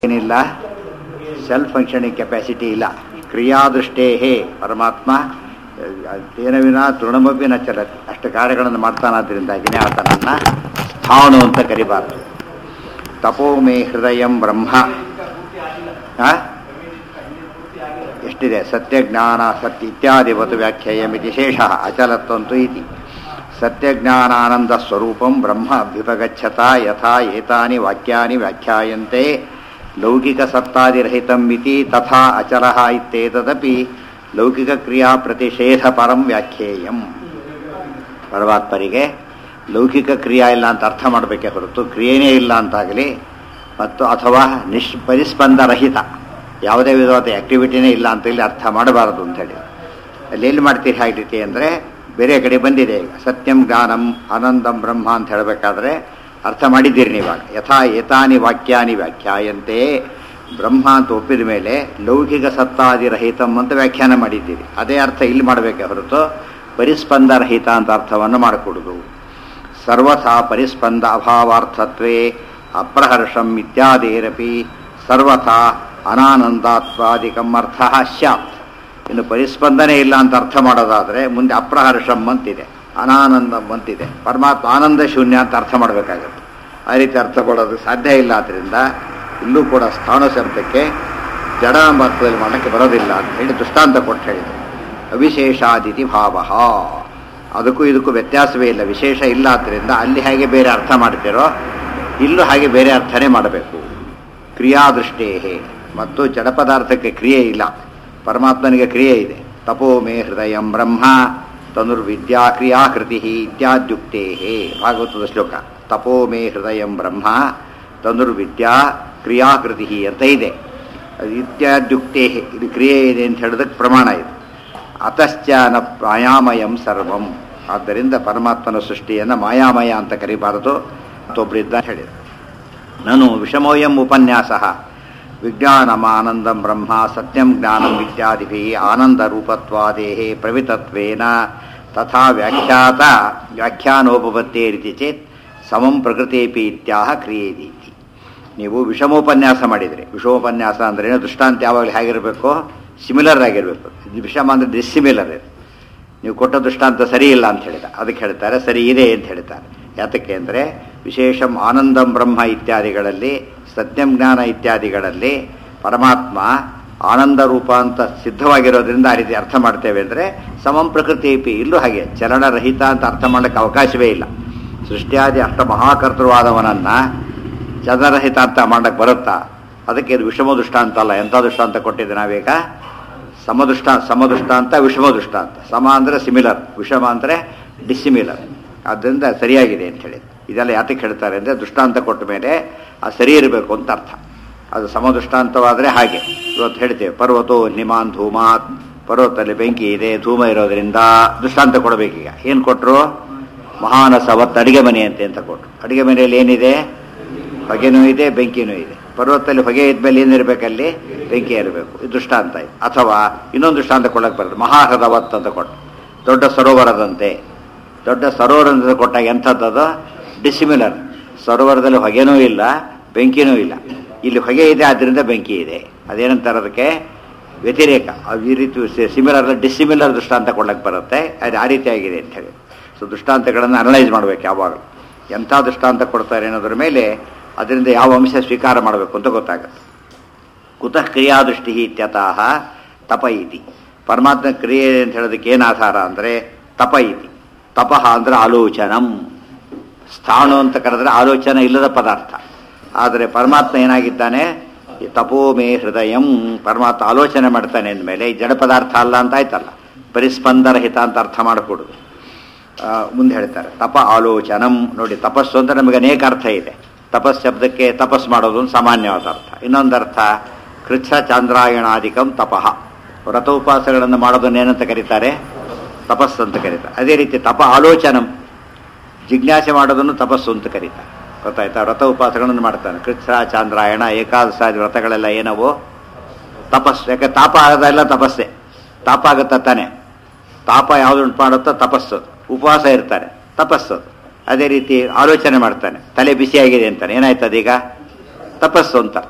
ಏನಿಲ್ಲ, self functioning capacity ಇಲ್ಲ. ಕ್ರಿಯಾದೃಷ್ಟೇ ಪರಮಾತ್ಮ ತೇನ ವಿನಾ ತೃಣಮಪಿ ನ ಚಲತಿ. ಅಷ್ಟು ಕಾರ್ಯಗಳನ್ನು ಮಾಡ್ತಾನಾದ್ರಿಂದಾಗಿನೇ ಆತನನ್ನು ಸ್ಥಾಣು ಅಂತ ಕರಿಬಾರದು. ತಪೋ ಮೇ ಹೃದಯಂ ಬ್ರಹ್ಮ. ಎಷ್ಟಿದೆ? ಸತ್ಯಜ್ಞಾನ ಸತ್ಯ ಇತ್ಯಾದಿವತ್ತು ವ್ಯಾಖ್ಯೇಯಮಿತಿ ಶೇಷ ಅಚಲತ್ವಂತು ಇತಿ. ಸತ್ಯಜ್ಞಾನಾನಂದ ಸ್ವರೂಪಂ ಬ್ರಹ್ಮ ಅಭ್ಯುಪಗಚ್ಚತ ಯಥಾ ಏತಾನಿ ವಾಕ್ಯಾನಿ ವ್ಯಾಖ್ಯಾಯಂತೆ ಲೌಕಿಕ ಸತ್ತಾದಿರಹಿತಂ ಇತಿ ತಥಾ ಅಚಲಃ ಇತ್ಯೇತದಪಿ ಲೌಕಿಕ ಕ್ರಿಯಾ ಪ್ರತಿಷೇಧ ಪರಂ ವ್ಯಾಖ್ಯೇಯಂ. ಪರಮಾತ್ಮರಿಗೆ ಲೌಕಿಕ ಕ್ರಿಯಾ ಇಲ್ಲ ಅಂತ ಅರ್ಥ ಮಾಡಬೇಕೇ ಹೊರತು ಕ್ರಿಯೆನೇ ಇಲ್ಲ ಅಂತಾಗಲಿ ಮತ್ತು ಅಥವಾ ಪರಿಸ್ಪಂದರಹಿತ ಯಾವುದೇ ವಿಧವಾದ ಆ್ಯಕ್ಟಿವಿಟಿನೇ ಇಲ್ಲ ಅಂತ ಇಲ್ಲಿ ಅರ್ಥ ಮಾಡಬಾರದು ಅಂಥೇಳಿ. ಅಲ್ಲಿ ಎಲ್ಲಿ ಮಾಡ್ತೀರಿ ಹಾಗೆ ರೀತಿ ಅಂದರೆ ಬೇರೆ ಕಡೆ ಬಂದಿದೆ. ಈಗ ಸತ್ಯಂ ಜ್ಞಾನಂ ಆನಂದಂ ಬ್ರಹ್ಮ ಅಂತ ಹೇಳಬೇಕಾದ್ರೆ ಅರ್ಥ ಮಾಡಿದ್ದೀರಿ ನೀವಾಗ. ಯಥಾ ಏತಾನಿ ವಾಕ್ಯಾನಿ ವ್ಯಾಖ್ಯಾಯಂತೆ ಬ್ರಹ್ಮ ಅಂತ ಒಪ್ಪಿದ ಮೇಲೆ ಲೌಕಿಕ ಸತ್ತಾದಿರಹಿತಂ ಅಂತ ವ್ಯಾಖ್ಯಾನ ಮಾಡಿದ್ದೀರಿ. ಅದೇ ಅರ್ಥ ಇಲ್ಲಿ ಮಾಡಬೇಕೇ ಹೊರತು ಪರಿಸ್ಪಂದರಹಿತ ಅಂತ ಅರ್ಥವನ್ನು ಮಾಡಿಕೊಡುದು. ಸರ್ವಥಾ ಪರಿಸ್ಪಂದ ಅಭಾವಾರ್ಥತ್ವೇ ಅಪ್ರಹರ್ಷಂ ಇತ್ಯಾದಿರಪಿ ಸರ್ವಥಾ ಅನಾನಂದಾತ್ವಾದಿಕಂ ಅರ್ಥ ಸ್ಯಾತ್. ಇನ್ನು ಪರಿಸ್ಪಂದನೆ ಇಲ್ಲ ಅಂತ ಅರ್ಥ ಮಾಡೋದಾದರೆ ಮುಂದೆ ಅಪ್ರಹರ್ಷಂ ಅಂತಿದೆ, ಅನಾನಂದಂ ಅಂತಿದೆ. ಪರಮಾತ್ಮ ಆನಂದ ಶೂನ್ಯ ಅಂತ ಅರ್ಥ ಮಾಡಬೇಕಾಗುತ್ತೆ. ಆ ರೀತಿ ಅರ್ಥ ಕೊಡೋದು ಸಾಧ್ಯ ಇಲ್ಲ. ಆದ್ದರಿಂದ ಇಲ್ಲೂ ಕೂಡ ಸ್ಥಾನ ಶಬ್ದಕ್ಕೆ ಜಡ ಎಂಬ ಅರ್ಥದಲ್ಲಿ ಮಾಡಲಿಕ್ಕೆ ಬರೋದಿಲ್ಲ ಅಂತ ಹೇಳಿ ದೃಷ್ಟಾಂತ ಕೊಟ್ಟು ಹೇಳಿದರು. ಅವಿಶೇಷಾದಿತಿ ಭಾವ. ಅದಕ್ಕೂ ಇದಕ್ಕೂ ವ್ಯತ್ಯಾಸವೇ ಇಲ್ಲ, ವಿಶೇಷ ಇಲ್ಲ. ಆದ್ದರಿಂದ ಅಲ್ಲಿ ಹೇಗೆ ಬೇರೆ ಅರ್ಥ ಮಾಡ್ತೀರೋ ಇಲ್ಲೂ ಹಾಗೆ ಬೇರೆ ಅರ್ಥನೇ ಮಾಡಬೇಕು. ಕ್ರಿಯಾದೃಷ್ಟೇ ಮತ್ತು ಜಡ ಪದಾರ್ಥಕ್ಕೆ ಕ್ರಿಯೆ ಇಲ್ಲ, ಪರಮಾತ್ಮನಿಗೆ ಕ್ರಿಯೆ ಇದೆ. ತಪೋ ಮೇ ಹೃದಯಂ ಬ್ರಹ್ಮ ತನುರ್ವಿದ್ಯಾ ಕ್ರಿಯಾಕೃತಿ ಇತ್ಯಾದ್ಯುಕ್ತೇ. ಭಾಗವತದ ಶ್ಲೋಕ. ತಪೋ ಮೇ ಹೃದಯಂ ಬ್ರಹ್ಮ ತನುರ್ವಿದ್ಯಾ ಕ್ರಿಯಾಕೃತಿ ಅಂತ ಇದೆ. ಇತ್ಯಾದ್ಯುಕ್ತೇ, ಇದು ಕ್ರಿಯೆ ಇದೆ ಅಂತ ಹೇಳೋದಕ್ಕೆ ಪ್ರಮಾಣ ಇದೆ. ಅತಶ್ಚ ನ ಮಾಯಾಮಯಂ ಸರ್ವಂ. ಆದ್ದರಿಂದ ಪರಮಾತ್ಮನ ಸೃಷ್ಟಿಯನ್ನು ಮಾಯಾಮಯ ಅಂತ ಕರಿಬಾರದು ಮತ್ತೊಬ್ಬರಿದ್ದ ಹೇಳಿದರು. ನಾನು ವಿಷಮೋಯಂ ಉಪನ್ಯಾಸ ವಿಜ್ಞಾನಮಾನಂದಂ ಬ್ರಹ್ಮ ಸತ್ಯಂ ಜ್ಞಾನಂ ಇತ್ಯಾದಿಭಿ ಆನಂದರೂಪತ್ವಾದೇಹ ಪ್ರವಿತತ್ವೇನ ತಥಾ ವ್ಯಾಖ್ಯಾನೋಪಪತ್ತೇ ರೀತಿ ಚೇತ್ ಸಮಂ ಪ್ರಕೃತೇಪಿ ಇತ್ಯಾಹ ಕ್ರಿಯೇದೀತಿ. ನೀವು ವಿಷಮೋಪನ್ಯಾಸ ಮಾಡಿದ್ರಿ. ವಿಷಮೋಪನ್ಯಾಸ ಅಂದ್ರೆ ದೃಷ್ಟಾಂತ ಯಾವಾಗಲೂ ಹೇಗಿರಬೇಕು? ಸಿಮಿಲರ್ ಆಗಿರಬೇಕು. ವಿಷಮ ಅಂದರೆ ಡಿಸ್ಸಿಮಿಲರ್. ನೀವು ಕೊಟ್ಟ ದೃಷ್ಟಾಂತ ಸರಿ ಇಲ್ಲ ಅಂತ ಹೇಳಿದ, ಅದಕ್ಕೆ ಹೇಳ್ತಾರೆ ಸರಿ ಇದೆ ಅಂತ ಹೇಳ್ತಾರೆ. ಯಾತಕ್ಕೆ ಅಂದರೆ ವಿಶೇಷಂ ಆನಂದಂ ಬ್ರಹ್ಮ ಇತ್ಯಾದಿಗಳಲ್ಲಿ, ಸತ್ಯಂ ಜ್ಞಾನ ಇತ್ಯಾದಿಗಳಲ್ಲಿ ಪರಮಾತ್ಮ ಆನಂದ ರೂಪ ಅಂತ ಸಿದ್ಧವಾಗಿರೋದ್ರಿಂದ ಆ ರೀತಿ ಅರ್ಥ ಮಾಡ್ತೇವೆ. ಅಂದರೆ ಸಮಂ ಪ್ರಕೃತಿಪಿ, ಇಲ್ಲೂ ಹಾಗೆ ಚಲನರಹಿತ ಅಂತ ಅರ್ಥ ಮಾಡಲಿಕ್ಕೆ ಅವಕಾಶವೇ ಇಲ್ಲ. ಸೃಷ್ಟಿಯಾದಿ ಅಷ್ಟ ಮಹಾಕರ್ತೃವಾದವನನ್ನು ಚಲನರಹಿತ ಅಂತ ಮಾಡಕ್ಕೆ ಬರುತ್ತಾ? ಅದಕ್ಕೆ ಇದು ವಿಷಮ ದೃಷ್ಟಾಂತ ಅಲ್ಲ. ಎಂಥ ದೃಷ್ಟಾಂತ ಕೊಟ್ಟಿದ್ದೆ ನಾವೀಗ? ಸಮದೃಷ್ಟಾಂತ ವಿಷಮ ದೃಷ್ಟಾಂತ. ಸಮ ಅಂದರೆ ಸಿಮಿಲರ್, ವಿಷಮ ಅಂದರೆ ಡಿಸ್ಸಿಮಿಲರ್. ಆದ್ದರಿಂದ ಸರಿಯಾಗಿದೆ ಅಂತ ಹೇಳಿ. ಇದೆಲ್ಲ ಯಾತಕ್ಕೆ ಹೇಳ್ತಾರೆ ಅಂದರೆ ದೃಷ್ಟಾಂತ ಕೊಟ್ಟ ಮೇಲೆ ಅದು ಸರಿ ಇರಬೇಕು ಅಂತ ಅರ್ಥ. ಅದು ಸಮದೃಷ್ಟಾಂತವಾದರೆ ಹಾಗೆ ಇವತ್ತು ಹೇಳ್ತೇವೆ ಪರ್ವತೋ ನಿಮಾನ್ ಧೂಮಾತ್, ಪರ್ವತದಲ್ಲಿ ಬೆಂಕಿ ಇದೆ, ಧೂಮ ಇರೋದರಿಂದ ದೃಷ್ಟಾಂತ ಕೊಡಬೇಕೀಗ. ಏನು ಕೊಟ್ಟರು? ಮಹಾನಸವತ್ತು ಅಡಿಗೆ ಮನೆ ಅಂತ ಕೊಟ್ಟರು. ಅಡಿಗೆ ಮನೆಯಲ್ಲಿ ಏನಿದೆ? ಹೊಗೆನೂ ಇದೆ, ಬೆಂಕಿನೂ ಇದೆ. ಪರ್ವತದಲ್ಲಿ ಹೊಗೆ ಇದ್ಮೇಲೆ ಏನಿರಬೇಕಲ್ಲಿ? ಬೆಂಕಿ ಇರಬೇಕು. ಇದು ದೃಷ್ಟಾಂತ ಇದೆ. ಅಥವಾ ಇನ್ನೊಂದು ದೃಷ್ಟಾಂತ ಕೊಡಕ್ಕೆ ಬರುತ್ತೆ. ಮಹಾಹೃದವತ್ ಅಂತ ಕೊಟ್ಟು, ದೊಡ್ಡ ಸರೋವರದಂತೆ. ದೊಡ್ಡ ಸರೋವರದಂತೆ ಕೊಟ್ಟಾಗ ಎಂಥದ್ದು? ಡಿಸಿಮಿಲರ್. ಸರೋವರದಲ್ಲಿ ಹೊಗೆನೂ ಇಲ್ಲ, ಬೆಂಕಿನೂ ಇಲ್ಲ. ಇಲ್ಲಿ ಹೊಗೆ ಇದೆ, ಆದ್ದರಿಂದ ಬೆಂಕಿ ಇದೆ. ಅದೇನಂತಾರೆ? ಅದಕ್ಕೆ ವ್ಯತಿರೇಕ. ಈ ರೀತಿ ಸಿಮಿಲರ್ ಡಿಸಿಮಿಲರ್ ದೃಷ್ಟಾಂತ ಕೊಡಕ್ಕೆ ಬರುತ್ತೆ. ಅದು ಆ ರೀತಿಯಾಗಿದೆ ಅಂತ ಹೇಳಿ. ಸೊ ದೃಷ್ಟಾಂತಗಳನ್ನು ಅನಲೈಸ್ ಮಾಡಬೇಕು ಯಾವಾಗಲೂ. ಎಂಥ ದೃಷ್ಟಾಂತ ಕೊಡ್ತಾರೆ ಅನ್ನೋದ್ರ ಮೇಲೆ ಅದರಿಂದ ಯಾವ ಅಂಶ ಸ್ವೀಕಾರ ಮಾಡಬೇಕು ಅಂತ ಗೊತ್ತಾಗುತ್ತೆ. ಕುತಃ ಕ್ರಿಯಾದೃಷ್ಟಿ ಇತ್ಯತಃ ತಪ ಇತಿ. ಪರಮಾತ್ಮ ಕ್ರಿಯೆ ಅಂತ ಹೇಳೋದಕ್ಕೆ ಏನು ಆಧಾರ ಅಂದರೆ ತಪ ಇತಿ. ತಪಃ ಅಂದರೆ ಆಲೋಚನಂ. ಸ್ಥಾಣು ಅಂತ ಕರೆದ್ರೆ ಆಲೋಚನೆ ಇಲ್ಲದ ಪದಾರ್ಥ. ಆದರೆ ಪರಮಾತ್ಮ ಏನಾಗಿದ್ದಾನೆ? ತಪೋ ಮೇ ಹೃದಯಂ. ಪರಮಾತ್ಮ ಆಲೋಚನೆ ಮಾಡ್ತಾನೆ ಅಂದಮೇಲೆ ಈ ಜಡ ಪದಾರ್ಥ ಅಲ್ಲ ಅಂತ ಆಯ್ತಲ್ಲ. ಪರಿಸ್ಪಂದರಹಿತ ಅಂತ ಅರ್ಥ ಮಾಡಿಕೊಡುದು. ಮುಂದೆ ಹೇಳ್ತಾರೆ ತಪ ಆಲೋಚನಂ. ನೋಡಿ, ತಪಸ್ಸು ಅಂತ ನಮಗೆ ಅನೇಕ ಅರ್ಥ ಇದೆ. ತಪಸ್ ಶಬ್ದಕ್ಕೆ ತಪಸ್ ಮಾಡೋದು ಒಂದು ಸಾಮಾನ್ಯವಾದ ಅರ್ಥ. ಇನ್ನೊಂದು ಅರ್ಥ ಕೃಚ್ಛ ಚಾಂದ್ರಾಯಣಾಧಿಕಂ ತಪಃ. ವ್ರತೋಪಾಸಗಳನ್ನು ಮಾಡೋದನ್ನು ಏನಂತ ಕರೀತಾರೆ? ತಪಸ್ಸು ಅಂತ ಕರೀತಾರೆ. ಅದೇ ರೀತಿ ತಪ ಆಲೋಚನಂ, ಜಿಜ್ಞಾಸೆ ಮಾಡೋದನ್ನು ತಪಸ್ಸು ಅಂತ ಕರೀತಾರೆ. ಗೊತ್ತಾಯ್ತಾ? ವ್ರತ ಉಪವಾಸಗಳನ್ನು ಮಾಡ್ತಾನೆ. ಕೃಚ್ಛ ಚಾಂದ್ರಾಯಣ ಏಕಾದಶಾದಿ ವ್ರತಗಳೆಲ್ಲ ಏನವು? ತಪಸ್ಸು. ಯಾಕೆ ತಾಪ ಆಗೋದೆಲ್ಲ ತಪಸ್ಸೆ. ತಾಪ ಆಗುತ್ತಾ ತಾನೆ? ತಾಪ ಯಾವುದು ಉಂಟು ಮಾಡುತ್ತೋ ತಪಸ್ಸು. ಉಪವಾಸ ಇರ್ತಾರೆ, ತಪಸ್ಸು. ಅದೇ ರೀತಿ ಆಲೋಚನೆ ಮಾಡ್ತಾನೆ, ತಲೆ ಬಿಸಿಯಾಗಿದೆ ಅಂತಾನೆ, ಏನಾಯ್ತದೀಗ? ತಪಸ್ಸು ಅಂತ ಅರ್ಥ.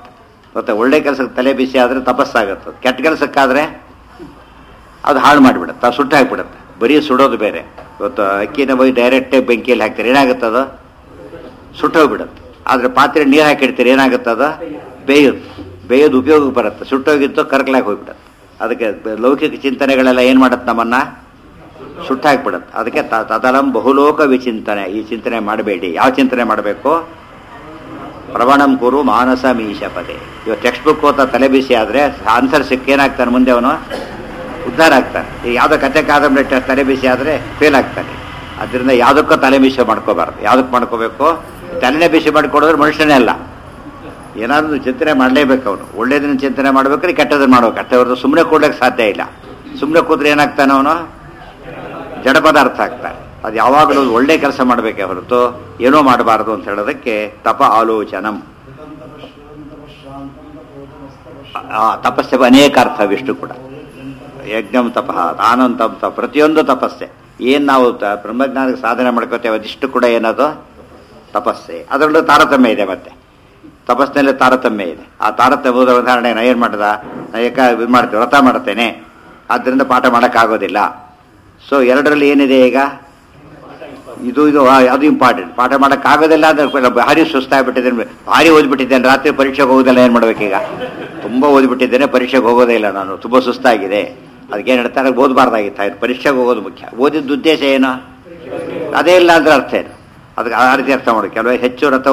ಗೊತ್ತಾ, ಒಳ್ಳೆ ಕೆಲಸಕ್ಕೆ ತಲೆ ಬಿಸಿ ಆದರೆ ತಪಸ್ಸಾಗುತ್ತೆ, ಕೆಟ್ಟ ಕೆಲಸಕ್ಕಾದರೆ ಅದು ಹಾಳು ಮಾಡಿಬಿಡುತ್ತೆ, ಅದು ಸುಟ್ಟು ಹಾಕಿಬಿಡುತ್ತೆ. ಬರೀ ಸುಡೋದು ಬೇರೆ. ಇವತ್ತು ಅಕ್ಕಿನ ಹೋಗಿ ಡೈರೆಕ್ಟಾಗಿ ಬೆಂಕಿಯಲ್ಲಿ ಹಾಕ್ತಾರೆ, ಏನಾಗುತ್ತದು? ಸುಟ್ಟೋಗ್ಬಿಡುತ್ತೆ. ಆದರೆ ಪಾತ್ರೆ ನೀರು ಹಾಕಿಡ್ತೀರಿ, ಏನಾಗುತ್ತದ? ಬೇಯೋದು ಉಪಯೋಗಕ್ಕೆ ಬರುತ್ತೆ. ಸುಟ್ಟೋಗಿತ್ತು ಕರ್ಕಲಾಗಿ ಹೋಗ್ಬಿಡುತ್ತೆ. ಅದಕ್ಕೆ ಲೌಕಿಕ ಚಿಂತನೆಗಳೆಲ್ಲ ಏನು ಮಾಡುತ್ತೆ? ನಮ್ಮನ್ನು ಸುಟ್ಟಾಕ್ಬಿಡುತ್ತೆ. ಅದಕ್ಕೆ ತದಲಂ ಬಹುಲೋಕ ವಿಚಿಂತನೆ. ಈ ಚಿಂತನೆ ಮಾಡಬೇಡಿ. ಯಾವ ಚಿಂತನೆ ಮಾಡಬೇಕು? ಪ್ರವಣಂ ಕುರು ಮಾನಸ ಮೀಶಪದೆ. ಇವಾಗ ಟೆಕ್ಸ್ಟ್ ಬುಕ್ ಓದ್ತಾ ತಲೆ ಬಿಸಿ ಆದರೆ ಆನ್ಸರ್ ಸಿಕ್ಕೇನಾಗ್ತಾನೆ ಮುಂದೆ ಅವನು? ಉದ್ಧಾರ ಆಗ್ತಾನೆ. ಈಗ ಯಾವುದೋ ಕತೆ ಕಾದಂಬರಿ ತಲೆ ಬಿಸಿ ಆದರೆ ಫೇಲ್ ಆಗ್ತಾನೆ. ಅದರಿಂದ ಯಾವುದಕ್ಕೂ ತಲೆ ಬಿಸಿ ಮಾಡ್ಕೋಬಾರ್ದು. ಯಾವುದಕ್ಕೆ ಮಾಡ್ಕೋಬೇಕು? ತಲೆನೇ ಬಿಸಿ ಮಾಡಿಕೊಡೋದ್ರೆ ಮನುಷ್ಯನೇ ಅಲ್ಲ. ಏನಾದರೂ ಚಿಂತನೆ ಮಾಡಲೇಬೇಕು ಅವನು. ಒಳ್ಳೇದನ್ನ ಚಿಂತನೆ ಮಾಡ್ಬೇಕಾದ್ರೆ ಕೆಟ್ಟದನ್ನು ಮಾಡ್ಬೇಕು. ಕೆಟ್ಟವ್ರದ್ದು ಸುಮ್ಮನೆ ಕೂಡ್ಲಿಕ್ಕೆ ಸಾಧ್ಯ ಇಲ್ಲ. ಸುಮ್ಮನೆ ಕೂತ್ರೆ ಏನಾಗ್ತಾನೆ ಅವನು? ಜಡ ಪದಾರ್ಥ ಆಗ್ತಾನೆ. ಅದು ಯಾವಾಗಲೂ ಒಳ್ಳೆ ಕೆಲಸ ಮಾಡಬೇಕೇ ಹೊರತು ಏನೋ ಮಾಡಬಾರ್ದು ಅಂತ ಹೇಳೋದಕ್ಕೆ ತಪ ಆಲೋಚನಂ. ತಪಸ್ಸೆ ಅನೇಕ ಅರ್ಥ ವಿಷ್ಣು ಕೂಡ. ಯಜ್ಞಂ ತಪಃ, ಆನಂದಂ ತಪ, ಪ್ರತಿಯೊಂದು ತಪಸ್ಸೆ. ಏನು ನಾವು ಬ್ರಹ್ಮಜ್ಞಾನಕ್ಕೆ ಸಾಧನೆ ಮಾಡ್ಕೋತೇವೆ ಅದಿಷ್ಟು ಕೂಡ ಏನದು? ತಪಸ್ಸೆ. ಅದರಲ್ಲೂ ತಾರತಮ್ಯ ಇದೆ. ಮತ್ತೆ ತಪಸ್ಸಿನಲ್ಲಿ ತಾರತಮ್ಯ ಇದೆ. ಆ ತಾರತಮ್ಯದ ಉದಾಹರಣೆ ನಾ ಏನು ಮಾಡ್ದ? ನಾ ಇದು ಮಾಡ್ತೇವೆ, ವ್ರತ ಮಾಡ್ತೇನೆ, ಆದ್ದರಿಂದ ಪಾಠ ಮಾಡೋಕ್ಕಾಗೋದಿಲ್ಲ. ಸೊ ಎರಡರಲ್ಲಿ ಏನಿದೆ ಈಗ? ಇದು ಅದು ಇಂಪಾರ್ಟೆಂಟ್. ಪಾಠ ಮಾಡೋಕ್ಕಾಗೋದಿಲ್ಲ ಅಂದ್ರೆ ಭಾರಿ ಸುಸ್ತಾಗ್ಬಿಟ್ಟಿದ್ದೇನೆ, ಭಾರಿ ಓದ್ಬಿಟ್ಟಿದ್ದೇನೆ, ರಾತ್ರಿ ಪರೀಕ್ಷೆಗೆ ಹೋಗೋದಿಲ್ಲ, ಏನು ಮಾಡ್ಬೇಕೀಗ? ತುಂಬ ಓದ್ಬಿಟ್ಟಿದ್ದೇನೆ, ಪರೀಕ್ಷೆಗೆ ಹೋಗೋದೇ ಇಲ್ಲ, ನಾನು ತುಂಬ ಸುಸ್ತಾಗಿದೆ. ಅದಕ್ಕೇನು ಹೇಳ್ತಾರೆ? ಓದಬಾರ್ದಾಗಿತ್ತು, ಪರೀಕ್ಷೆಗೆ ಹೋಗೋದು ಮುಖ್ಯ. ಓದಿದ ಉದ್ದೇಶ ಏನು? ಅದೇ ಇಲ್ಲ ಅಂದ್ರೆ ಅರ್ಥ ಏನು? ಅದಕ್ಕೆ ಆ ರೀತಿ ಅರ್ಥ ಮಾಡಿ. ಕೆಲವು ಹೆಚ್ಚು ವ್ರತ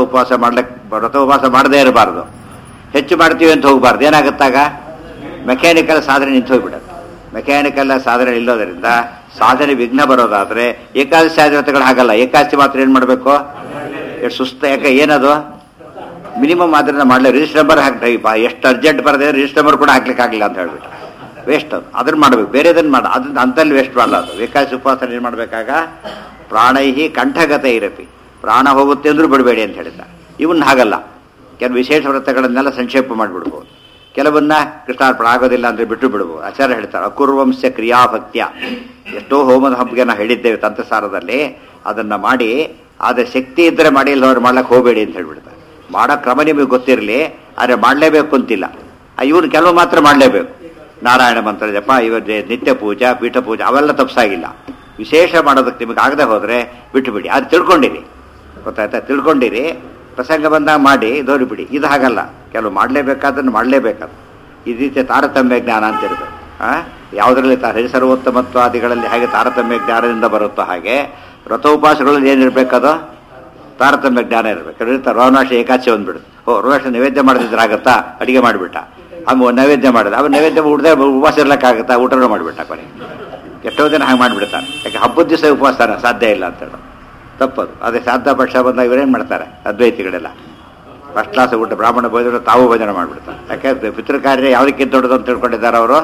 ಉಪವಾಸ ಮಾಡದೇ ಇರಬಾರ್ದು. ಹೆಚ್ಚು ಮಾಡ್ತೀವಿ ಅಂತ ಹೋಗಬಾರ್ದು. ಏನಾಗುತ್ತಾಗ? ಮೆಕ್ಯಾನಿಕಲ್ ಸಾಧನೆ ನಿಂತು ಹೋಗ್ಬಿಡುತ್ತೆ. ಮೆಕ್ಯಾನಿಕಲ್ ಸಾಧನೆ ಇಲ್ಲೋದ್ರಿಂದ ಸಾಧನೆ ವಿಘ್ನ ಬರೋದಾದರೆ ಏಕಾದಶಿ ವ್ರತಗಳು ಹಾಗಲ್ಲ. ಏಕಾದಶಿ ಮಾತ್ರ ಏನು ಮಾಡಬೇಕು? ಎಷ್ಟು ಸುಸ್ತ. ಯಾಕೆ? ಏನದು ಮಿನಿಮಮ್ ಅದರಿಂದ ಮಾಡಲಿ. ರಿಜಿಸ್ಟರ್ ನಂಬರ್ ಹಾಕಿ, ಎಷ್ಟು ಅರ್ಜೆಂಟ್ ಬರದೆ ರಿಜಿಸ್ಟರ್ ನಂಬರ್ ಕೂಡ ಹಾಕ್ಲಿಕ್ಕೆ ಆಗಲಿಲ್ಲ ಅಂತ ಹೇಳ್ಬಿಟ್ಟು ವೇಸ್ಟ್. ಅದು ಅದನ್ನು ಮಾಡಬೇಕು, ಬೇರೆದನ್ನು ಮಾಡ. ಅದನ್ನ ಅಂತಲ್ಲಿ ವೇಸ್ಟ್ ಮಾಡಲಾರ್ದು. ಏಕಾದಶಿ ಉಪವಾಸ ಏನು ಮಾಡಬೇಕಾಗ? ಪ್ರಾಣೈಹಿ ಕಂಠಗತ ಇರಪಿ, ಪ್ರಾಣ ಹೋಗುತ್ತೆ ಅಂದ್ರೂ ಬಿಡಬೇಡಿ ಅಂತ ಹೇಳಿದ್ದಾರೆ. ಇವನ್ನ ಹಾಗಲ್ಲ. ಕೆಲವು ವಿಶೇಷ ವ್ರತಗಳನ್ನೆಲ್ಲ ಸಂಕ್ಷೇಪ ಮಾಡಿಬಿಡ್ಬೋದು. ಕೆಲವನ್ನ ಕೃಷ್ಣಾರ್ಪಣ ಆಗೋದಿಲ್ಲ ಅಂದರೆ ಬಿಟ್ಟು ಬಿಡ್ಬೋದು. ಆಚಾರ್ಯ ಹೇಳ್ತಾರೆ ಅಕುರ್ವಂಶ ಕ್ರಿಯಾಭಕ್ತ್ಯ. ಎಷ್ಟೋ ಹೋಮದ ಹಬ್ಬಿಗೆ ನಾವು ಹೇಳಿದ್ದೇವೆ ತಂತ್ರಸಾರದಲ್ಲಿ. ಅದನ್ನು ಮಾಡಿ, ಆದರೆ ಶಕ್ತಿ ಇದ್ದರೆ ಮಾಡಿ, ಇಲ್ಲವ್ರು ಮಾಡ್ಲಿಕ್ಕೆ ಹೋಗಬೇಡಿ ಅಂತ ಹೇಳ್ಬಿಡ್ತಾರೆ. ಮಾಡೋ ಕ್ರಮ ನಿಮಗೆ ಗೊತ್ತಿರಲಿ, ಆದರೆ ಮಾಡಲೇಬೇಕು ಅಂತಿಲ್ಲ. ಇವ್ರು ಕೆಲವು ಮಾತ್ರ ಮಾಡಲೇಬೇಕು. ನಾರಾಯಣ ಮಂತ್ರ ಜಪ, ಇವತ್ತು ನಿತ್ಯ ಪೂಜಾ, ಪೀಠ ಪೂಜೆ, ಅವೆಲ್ಲ ತಪ್ಪಿಸಾಗಿಲ್ಲ. ವಿಶೇಷ ಮಾಡೋದಕ್ಕೆ ನಿಮಗೆ ಆಗದೆ ಹೋದರೆ ಬಿಟ್ಟು ಬಿಡಿ. ಅದು ತಿಳ್ಕೊಂಡಿರಿ, ಗೊತ್ತಾಯ್ತಾ? ತಿಳ್ಕೊಂಡಿರಿ, ಪ್ರಸಂಗ ಬಂದಾಗ ಮಾಡಿ, ದೋರಿ ಬಿಡಿ. ಇದು ಹಾಗಲ್ಲ. ಕೆಲವು ಮಾಡಲೇಬೇಕಾದನ್ನು ಮಾಡಲೇಬೇಕಾದ. ಈ ರೀತಿಯ ತಾರತಮ್ಯ ಜ್ಞಾನ ಅಂತ ಇರಬೇಕು. ಯಾವುದರಲ್ಲಿ ಹರಿಸರ್ವೋತ್ತಮತ್ವಾದಿಗಳಲ್ಲಿ ಹೇಗೆ ತಾರತಮ್ಯ ಜ್ಞಾನದಿಂದ ಬರುತ್ತೋ ಹಾಗೆ ವ್ರತೋಪಾಸಗಳಲ್ಲಿ ಏನಿರಬೇಕದು? ತಾರತಮ್ಯ ಜ್ಞಾನ ಇರಬೇಕು. ರೋನಾಶ ಏಕಾಚೆ ಬಂದ್ಬಿಡು. ರೋನಾಶ ನೈವೇದ್ಯ ಮಾಡದಿದ್ರೆ ಆಗುತ್ತಾ? ಅಡಿಗೆ ಮಾಡಿಬಿಟ್ಟ, ಆಮೇಲೆ ನೈವೇದ್ಯ ಮಾಡಿದ, ಆಮೇಲೆ ನೈವೇದ್ಯ ಉಡ್ದೆ ಉಪವಾಸ ಇರ್ಲಿಕ್ಕಾಗುತ್ತಾ? ಊಟನೂ ಮಾಡಿಬಿಟ್ಟ ಕೊನೆ. ಎಷ್ಟೋ ಜನ ಹಾಗೆ ಮಾಡಿಬಿಡ್ತಾನೆ. ಯಾಕೆ? ಹಬ್ಬದ ದಿವಸ ಉಪವಾಸ ಸಾಧ್ಯ ಇಲ್ಲ ಅಂತೇಳಿ ತಪ್ಪದು. ಅದೇ ಶ್ರಾದ್ದ ಪಕ್ಷ ಬಂದಾಗ ಇವರೇನು ಮಾಡ್ತಾರೆ? ಅದ್ವೈತಿಗಳೆಲ್ಲ ಫಸ್ಟ್ ಕ್ಲಾಸ್ ಊಟ, ಬ್ರಾಹ್ಮಣ ಭೋಜನ ತಾವು ಭೋಜನ ಮಾಡಿಬಿಡ್ತಾರೆ. ಯಾಕೆ? ಪಿತೃಕಾರ್ಯ ಯಾವುದಕ್ಕಿಂತ ದೊಡ್ಡದು ಅಂತ ತಿಳ್ಕೊಂಡಿದ್ದಾರೆ ಅವರು.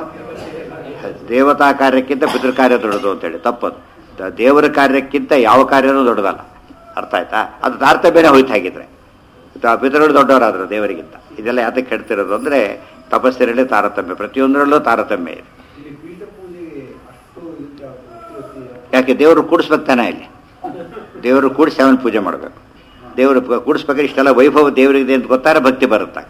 ದೇವತಾ ಕಾರ್ಯಕ್ಕಿಂತ ಪಿತೃಕಾರ್ಯ ದೊಡ್ಡದು ಅಂತೇಳಿ ತಪ್ಪದು. ದೇವರ ಕಾರ್ಯಕ್ಕಿಂತ ಯಾವ ಕಾರ್ಯನೂ ದೊಡ್ಡದಲ್ಲ. ಅರ್ಥ ಆಯ್ತಾ? ಅದು ತಾರತಮ್ಯನೇ ಹೋಯ್ತು. ಹಾಗಿದ್ರೆ ಪಿತೃಗಳು ದೊಡ್ಡವರಾದ್ರು ದೇವರಿಗಿಂತ. ಇದೆಲ್ಲ ಯಾತಕ್ಕೆ ಹೇಳ್ತಿರೋದು ಅಂದರೆ ತಪಸ್ಸಿನಲ್ಲಿ ತಾರತಮ್ಯ, ಪ್ರತಿಯೊಂದರಲ್ಲೂ ತಾರತಮ್ಯ ಇದೆ. ಯಾಕೆ? ದೇವರು ಕೂಡಿಸ್ಬೇಕು ತಾನೇ. ಇಲ್ಲಿ ದೇವರು ಕೂಡಿಸಿ ಅವನು ಪೂಜೆ ಮಾಡಬೇಕು. ದೇವರು ಕೂಡಿಸ್ಬೇಕಾದ್ರೆ ಇಷ್ಟೆಲ್ಲ ವೈಭವ ದೇವರಿಗಿದೆ ಅಂತ ಗೊತ್ತಾರೆ, ಭಕ್ತಿ ಬರುತ್ತಾಗ.